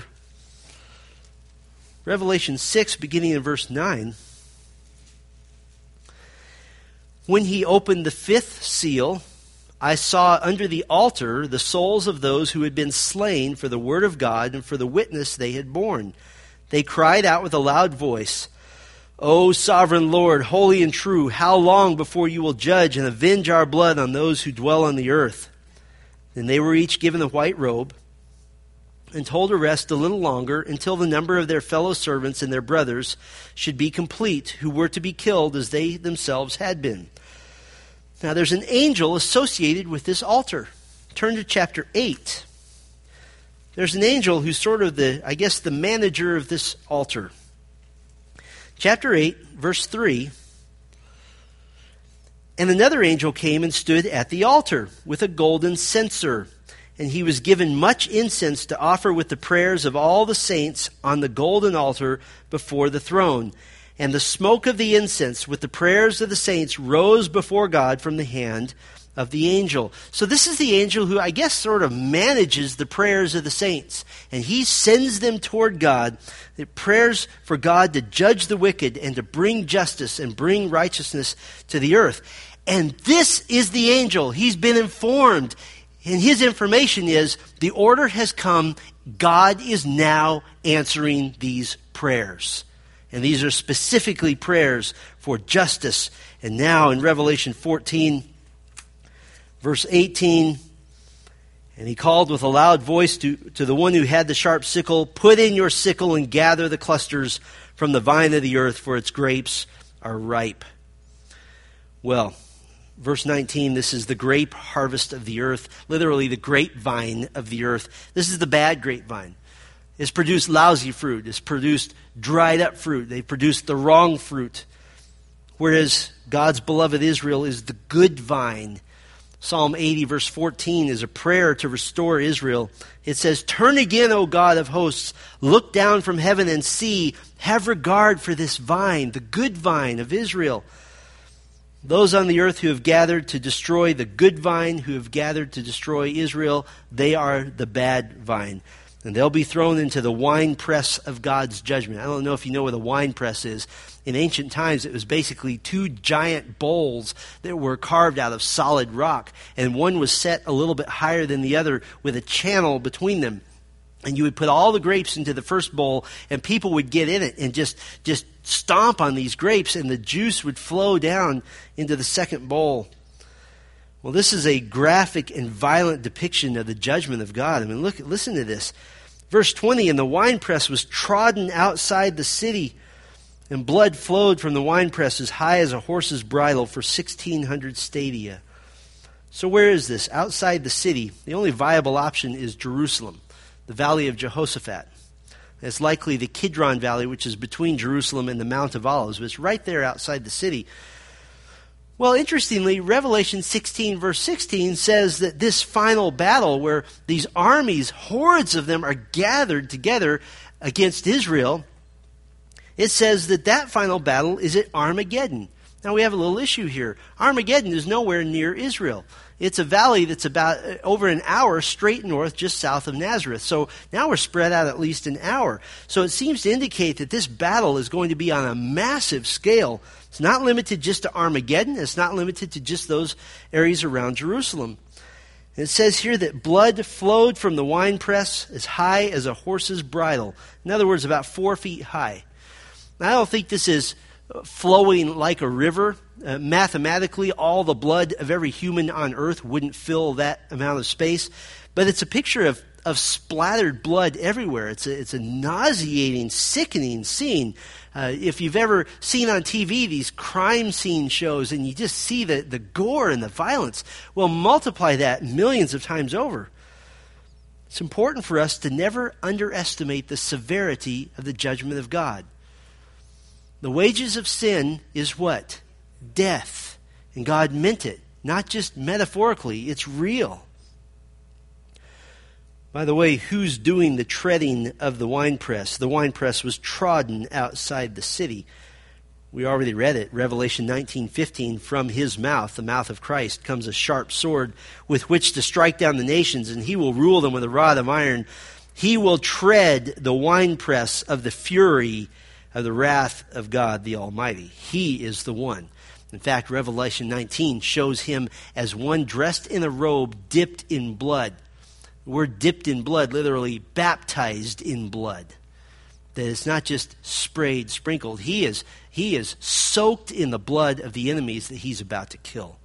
Revelation six, beginning in verse nine. When he opened the fifth seal, I saw under the altar the souls of those who had been slain for the word of God and for the witness they had borne. They cried out with a loud voice, O sovereign Lord, holy and true, how long before you will judge and avenge our blood on those who dwell on the earth? Then they were each given a white robe and told to rest a little longer until the number of their fellow servants and their brothers should be complete, who were to be killed as they themselves had been. Now there's an angel associated with this altar. Turn to chapter eight. There's an angel who's sort of the, I guess, the manager of this altar. Chapter eight, verse three. And another angel came and stood at the altar with a golden censer. And he was given much incense to offer with the prayers of all the saints on the golden altar before the throne. And the smoke of the incense with the prayers of the saints rose before God from the hand of the angel. So this is the angel who, I guess, sort of manages the prayers of the saints. And he sends them toward God, the prayers for God to judge the wicked and to bring justice and bring righteousness to the earth. And this is the angel. He's been informed. And his information is, the order has come. God is now answering these prayers. And these are specifically prayers for justice. And now in Revelation fourteen, verse eighteen, and he called with a loud voice to, to the one who had the sharp sickle, put in your sickle and gather the clusters from the vine of the earth, for its grapes are ripe. Well, verse nineteen, this is the grape harvest of the earth, literally the grapevine of the earth. This is the bad grapevine. It's produced lousy fruit. It's produced dried up fruit. They produced the wrong fruit. Whereas God's beloved Israel is the good vine. Psalm eighty, verse fourteen, is a prayer to restore Israel. It says, "Turn again, O God of hosts, look down from heaven and see, have regard for this vine, the good vine of Israel." Those on the earth who have gathered to destroy the good vine, who have gathered to destroy Israel, they are the bad vine. And they'll be thrown into the winepress of God's judgment. I don't know if you know what a winepress is. In ancient times, it was basically two giant bowls that were carved out of solid rock. And one was set a little bit higher than the other with a channel between them. And you would put all the grapes into the first bowl, and people would get in it and just, just stomp on these grapes, and the juice would flow down into the second bowl. Well, this is a graphic and violent depiction of the judgment of God. I mean, look, listen to this. Verse twenty, "And the winepress was trodden outside the city, and blood flowed from the winepress as high as a horse's bridle for sixteen hundred stadia." So where is this? Outside the city. The only viable option is Jerusalem, the valley of Jehoshaphat. It's likely the Kidron Valley, which is between Jerusalem and the Mount of Olives, but it's right there outside the city. Well, interestingly, Revelation sixteen, verse sixteen says that this final battle where these armies, hordes of them, are gathered together against Israel, it says that that final battle is at Armageddon. Now, we have a little issue here. Armageddon is nowhere near Israel. It's a valley that's about over an hour straight north, just south of Nazareth. So now we're spread out at least an hour. So it seems to indicate that this battle is going to be on a massive scale. It's not limited just to Armageddon. It's not limited to just those areas around Jerusalem. And it says here that blood flowed from the winepress as high as a horse's bridle. In other words, about four feet high. Now, I don't think this is flowing like a river. Uh, mathematically, all the blood of every human on earth wouldn't fill that amount of space. But it's a picture of, of splattered blood everywhere. It's a, it's a nauseating, sickening scene. Uh, if you've ever seen on T V these crime scene shows and you just see the, the gore and the violence, well, multiply that millions of times over. It's important for us to never underestimate the severity of the judgment of God. The wages of sin is what? Death. And God meant it. Not just metaphorically, it's real. By the way, who's doing the treading of the winepress? The winepress was trodden outside the city. We already read it, Revelation nineteen fifteen, "From his mouth, the mouth of Christ, comes a sharp sword with which to strike down the nations, and he will rule them with a rod of iron. He will tread the winepress of the fury of the wrath of God the Almighty." He is the one. In fact, Revelation nineteen shows him as one dressed in a robe dipped in blood. The word dipped in blood, literally baptized in blood. That it's not just sprayed, sprinkled. He is, he is soaked in the blood of the enemies that he's about to kill.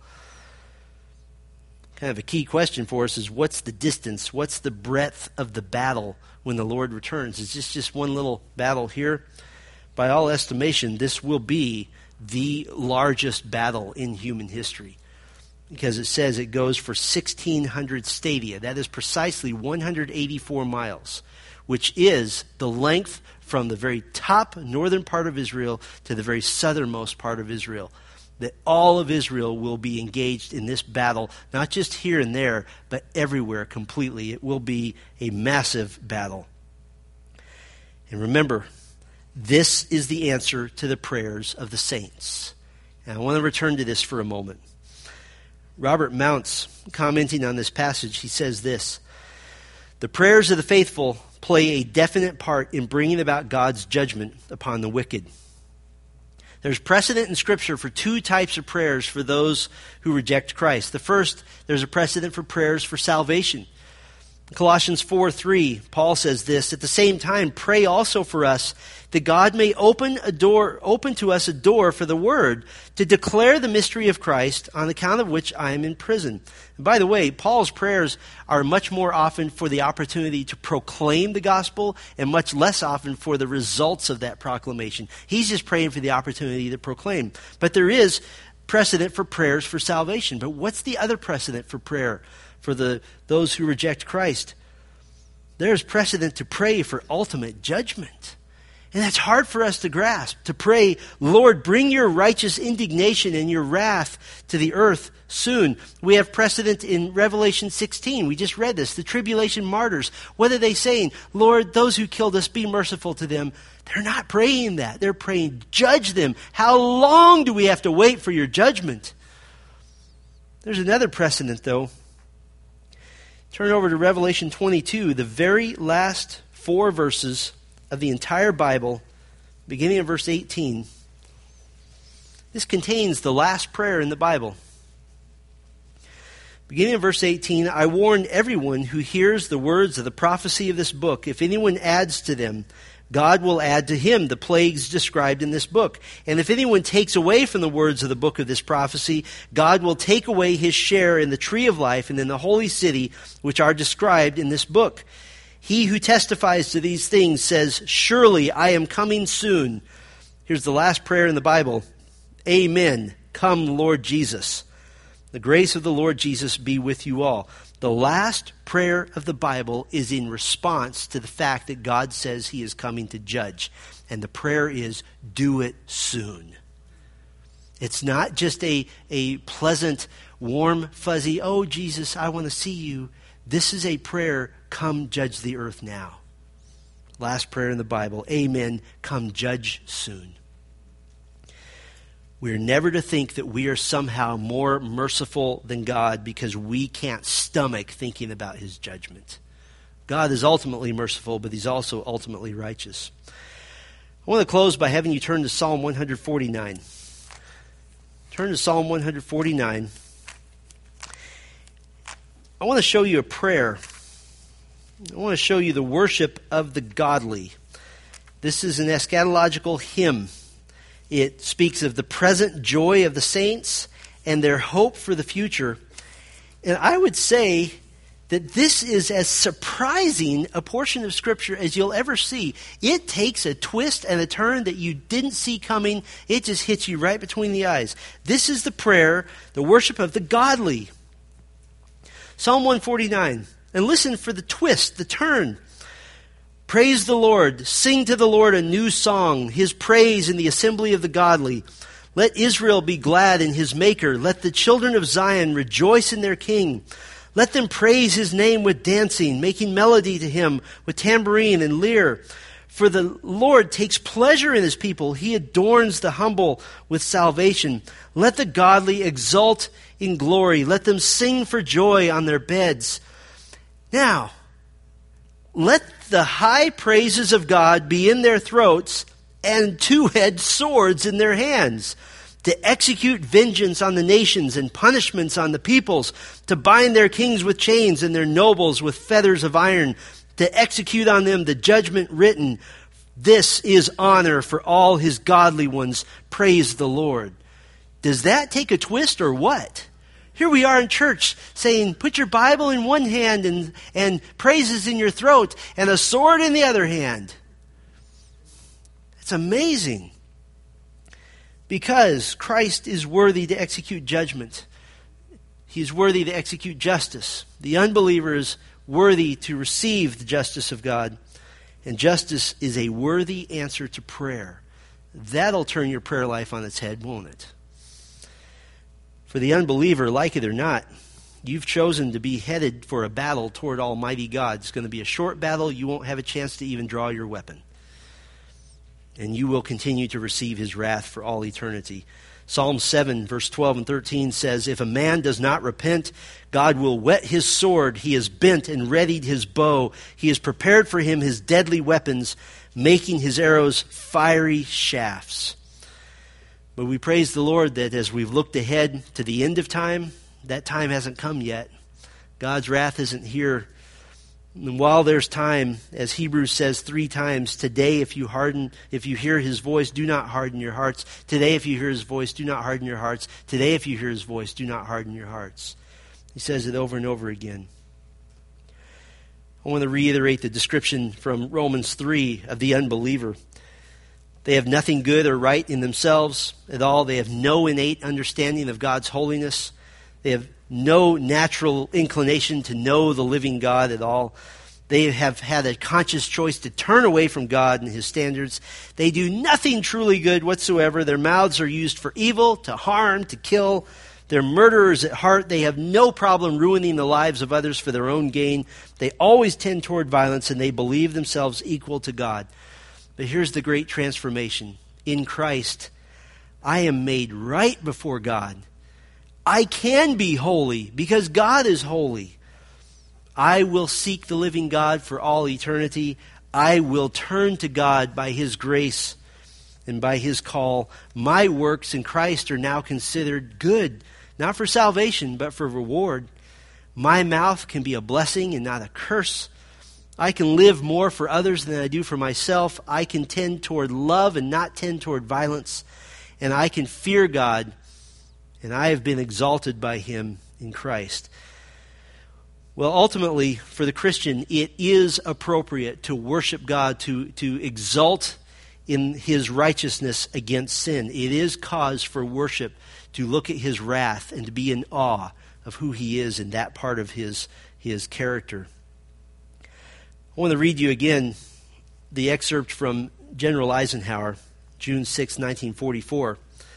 Kind of a key question for us is, what's the distance? What's the breadth of the battle when the Lord returns? Is this just one little battle here? By all estimation, this will be the largest battle in human history, because it says it goes for sixteen hundred stadia. That is precisely one hundred eighty-four miles, which is the length from the very top northern part of Israel to the very southernmost part of Israel. That all of Israel will be engaged in this battle, not just here and there, but everywhere completely. It will be a massive battle. And remember, this is the answer to the prayers of the saints. And I want to return to this for a moment. Robert Mounce, commenting on this passage, he says this: "The prayers of the faithful play a definite part in bringing about God's judgment upon the wicked. There's precedent in Scripture for two types of prayers for those who reject Christ. The first, there's a precedent for prayers for salvation. Colossians four three, Paul says this, "At the same time, pray also for us, that God may open a door, open to us a door for the word, to declare the mystery of Christ, on account of which I am in prison." And by the way, Paul's prayers are much more often for the opportunity to proclaim the gospel, and much less often for the results of that proclamation. He's just praying for the opportunity to proclaim. But there is precedent for prayers for salvation. But what's the other precedent for prayer for the those who reject Christ? There's precedent to pray for ultimate judgment. And that's hard for us to grasp, to pray, "Lord, bring your righteous indignation and your wrath to the earth soon." We have precedent in Revelation sixteen. We just read this. The tribulation martyrs, what are they saying? "Lord, those who killed us, be merciful to them." They're not praying that. They're praying, "Judge them. How long do we have to wait for your judgment?" There's another precedent, though. Turn over to Revelation twenty-two, the very last four verses of the entire Bible, beginning in verse eighteen. This contains the last prayer in the Bible. Beginning in verse eighteen, "I warn everyone who hears the words of the prophecy of this book. If anyone adds to them, God will add to him the plagues described in this book. And if anyone takes away from the words of the book of this prophecy, God will take away his share in the tree of life and in the holy city, which are described in this book. He who testifies to these things says, 'Surely I am coming soon.'" Here's the last prayer in the Bible. "Amen. Come, Lord Jesus. The grace of the Lord Jesus be with you all." The last prayer of the Bible is in response to the fact that God says he is coming to judge. And the prayer is, "Do it soon." It's not just a, a pleasant, warm, fuzzy, "Oh, Jesus, I want to see you." This is a prayer, "Come judge the earth now." Last prayer in the Bible. Amen. Come judge soon. We're never to think that we are somehow more merciful than God because we can't stomach thinking about his judgment. God is ultimately merciful, but he's also ultimately righteous. I want to close by having you turn to Psalm one forty-nine. Turn to Psalm one forty-nine. I want to show you a prayer. I want to show you the worship of the godly. This is an eschatological hymn. It speaks of the present joy of the saints and their hope for the future. And I would say that this is as surprising a portion of Scripture as you'll ever see. It takes a twist and a turn that you didn't see coming. It just hits you right between the eyes. This is the prayer, the worship of the godly. Psalm one forty-nine. And listen for the twist, the turn. "Praise the Lord. Sing to the Lord a new song, his praise in the assembly of the godly. Let Israel be glad in his maker. Let the children of Zion rejoice in their king. Let them praise his name with dancing, making melody to him with tambourine and lyre. For the Lord takes pleasure in his people. He adorns the humble with salvation. Let the godly exult in glory. Let them sing for joy on their beds." Now, let the high praises of God be in their throats and two-edged swords in their hands, to execute vengeance on the nations and punishments on the peoples, to bind their kings with chains and their nobles with fetters of iron, to execute on them the judgment written. This is honor for all his godly ones. Praise the Lord. Does that take a twist or what? Here we are in church saying, put your Bible in one hand and, and praises in your throat and a sword in the other hand. It's amazing. Because Christ is worthy to execute judgment. He is worthy to execute justice. The unbeliever is worthy to receive the justice of God. And justice is a worthy answer to prayer. That'll turn your prayer life on its head, won't it? For the unbeliever, like it or not, you've chosen to be headed for a battle toward Almighty God. It's going to be a short battle. You won't have a chance to even draw your weapon. And you will continue to receive his wrath for all eternity. Psalm seven, verse twelve and thirteen says, "If a man does not repent, God will whet his sword. He has bent and readied his bow. He has prepared for him his deadly weapons, making his arrows fiery shafts." But we praise the Lord that as we've looked ahead to the end of time, that time hasn't come yet. God's wrath isn't here. And while there's time, as Hebrews says three times, today if you harden, if you hear his voice, do not harden your hearts. Today if you hear his voice, do not harden your hearts. Today if you hear his voice, do not harden your hearts. He says it over and over again. I want to reiterate the description from Romans three of the unbeliever. They have nothing good or right in themselves at all. They have no innate understanding of God's holiness. They have no natural inclination to know the living God at all. They have had a conscious choice to turn away from God and his standards. They do nothing truly good whatsoever. Their mouths are used for evil, to harm, to kill. They're murderers at heart. They have no problem ruining the lives of others for their own gain. They always tend toward violence, and they believe themselves equal to God. But here's the great transformation. In Christ, I am made right before God. I can be holy because God is holy. I will seek the living God for all eternity. I will turn to God by his grace and by his call. My works in Christ are now considered good, not for salvation, but for reward. My mouth can be a blessing and not a curse. I can live more for others than I do for myself. I can tend toward love and not tend toward violence. And I can fear God, and I have been exalted by him in Christ. Well, ultimately, for the Christian, it is appropriate to worship God, to, to exalt in his righteousness against sin. It is cause for worship to look at his wrath and to be in awe of who he is in that part of his, his character. I want to read you again the excerpt from General Eisenhower, June sixth, nineteen forty-four.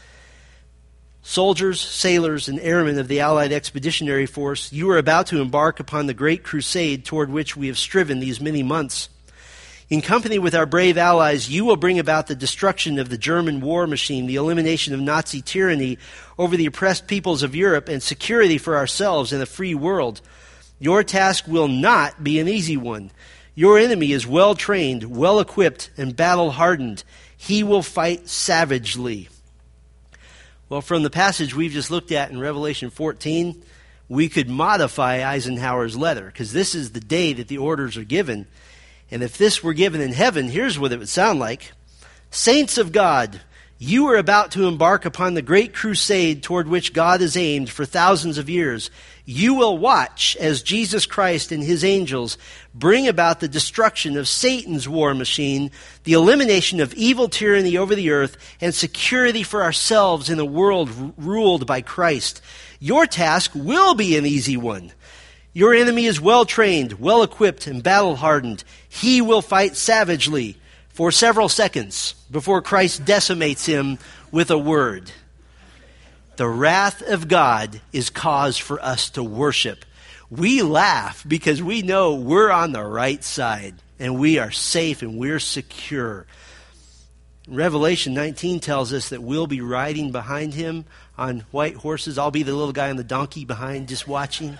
Soldiers, sailors, and airmen of the Allied Expeditionary Force, you are about to embark upon the great crusade toward which we have striven these many months. In company with our brave allies, you will bring about the destruction of the German war machine, the elimination of Nazi tyranny over the oppressed peoples of Europe, and security for ourselves and a free world. Your task will not be an easy one. Your enemy is well trained, well equipped, and battle hardened. He will fight savagely. Well, from the passage we've just looked at in Revelation fourteen, we could modify Eisenhower's letter, because this is the day that the orders are given. And if this were given in heaven, here's what it would sound like. Saints of God, you are about to embark upon the great crusade toward which God has aimed for thousands of years. You will watch as Jesus Christ and his angels bring about the destruction of Satan's war machine, the elimination of evil tyranny over the earth, and security for ourselves in a world r- ruled by Christ. Your task will be an easy one. Your enemy is well trained, well equipped, and battle hardened. He will fight savagely for several seconds before Christ decimates him with a word. The wrath of God is cause for us to worship. We laugh because we know we're on the right side and we are safe and we're secure. Revelation nineteen tells us that we'll be riding behind him on white horses. I'll be the little guy on the donkey behind just watching.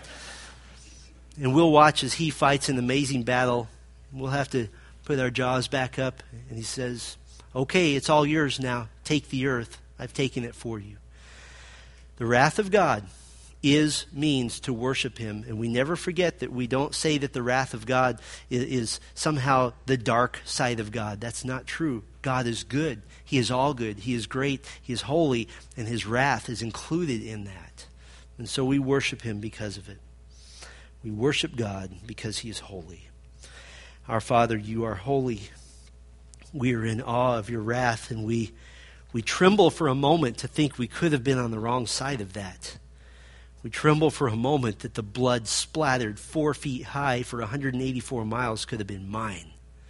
And we'll watch as he fights an amazing battle. We'll have to put our jaws back up. And he says, okay, it's all yours now. Take the earth. I've taken it for you. The wrath of God is means to worship him. And we never forget that we don't say that the wrath of God is, is somehow the dark side of God. That's not true. God is good. He is all good. He is great. He is holy. And his wrath is included in that. And so we worship him because of it. We worship God because he is holy. Our Father, you are holy. We are in awe of your wrath, and we we tremble for a moment to think we could have been on the wrong side of that. We tremble for a moment that the blood splattered four feet high for one hundred eighty-four miles could have been mine.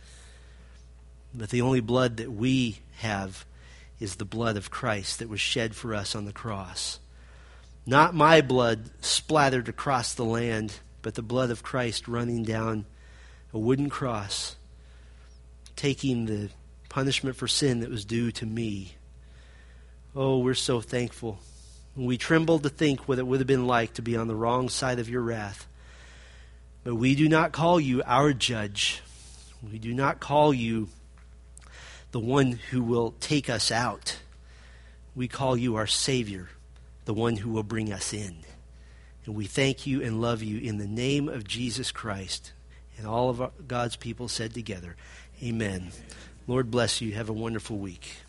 But the only blood that we have is the blood of Christ that was shed for us on the cross. Not my blood splattered across the land, but the blood of Christ running down a wooden cross, taking the punishment for sin that was due to me. Oh, we're so thankful. We tremble to think what it would have been like to be on the wrong side of your wrath. But we do not call you our judge. We do not call you the one who will take us out. We call you our Savior, the one who will bring us in. And we thank you and love you in the name of Jesus Christ. And all of our, God's people said together, amen. Lord bless you. Have a wonderful week.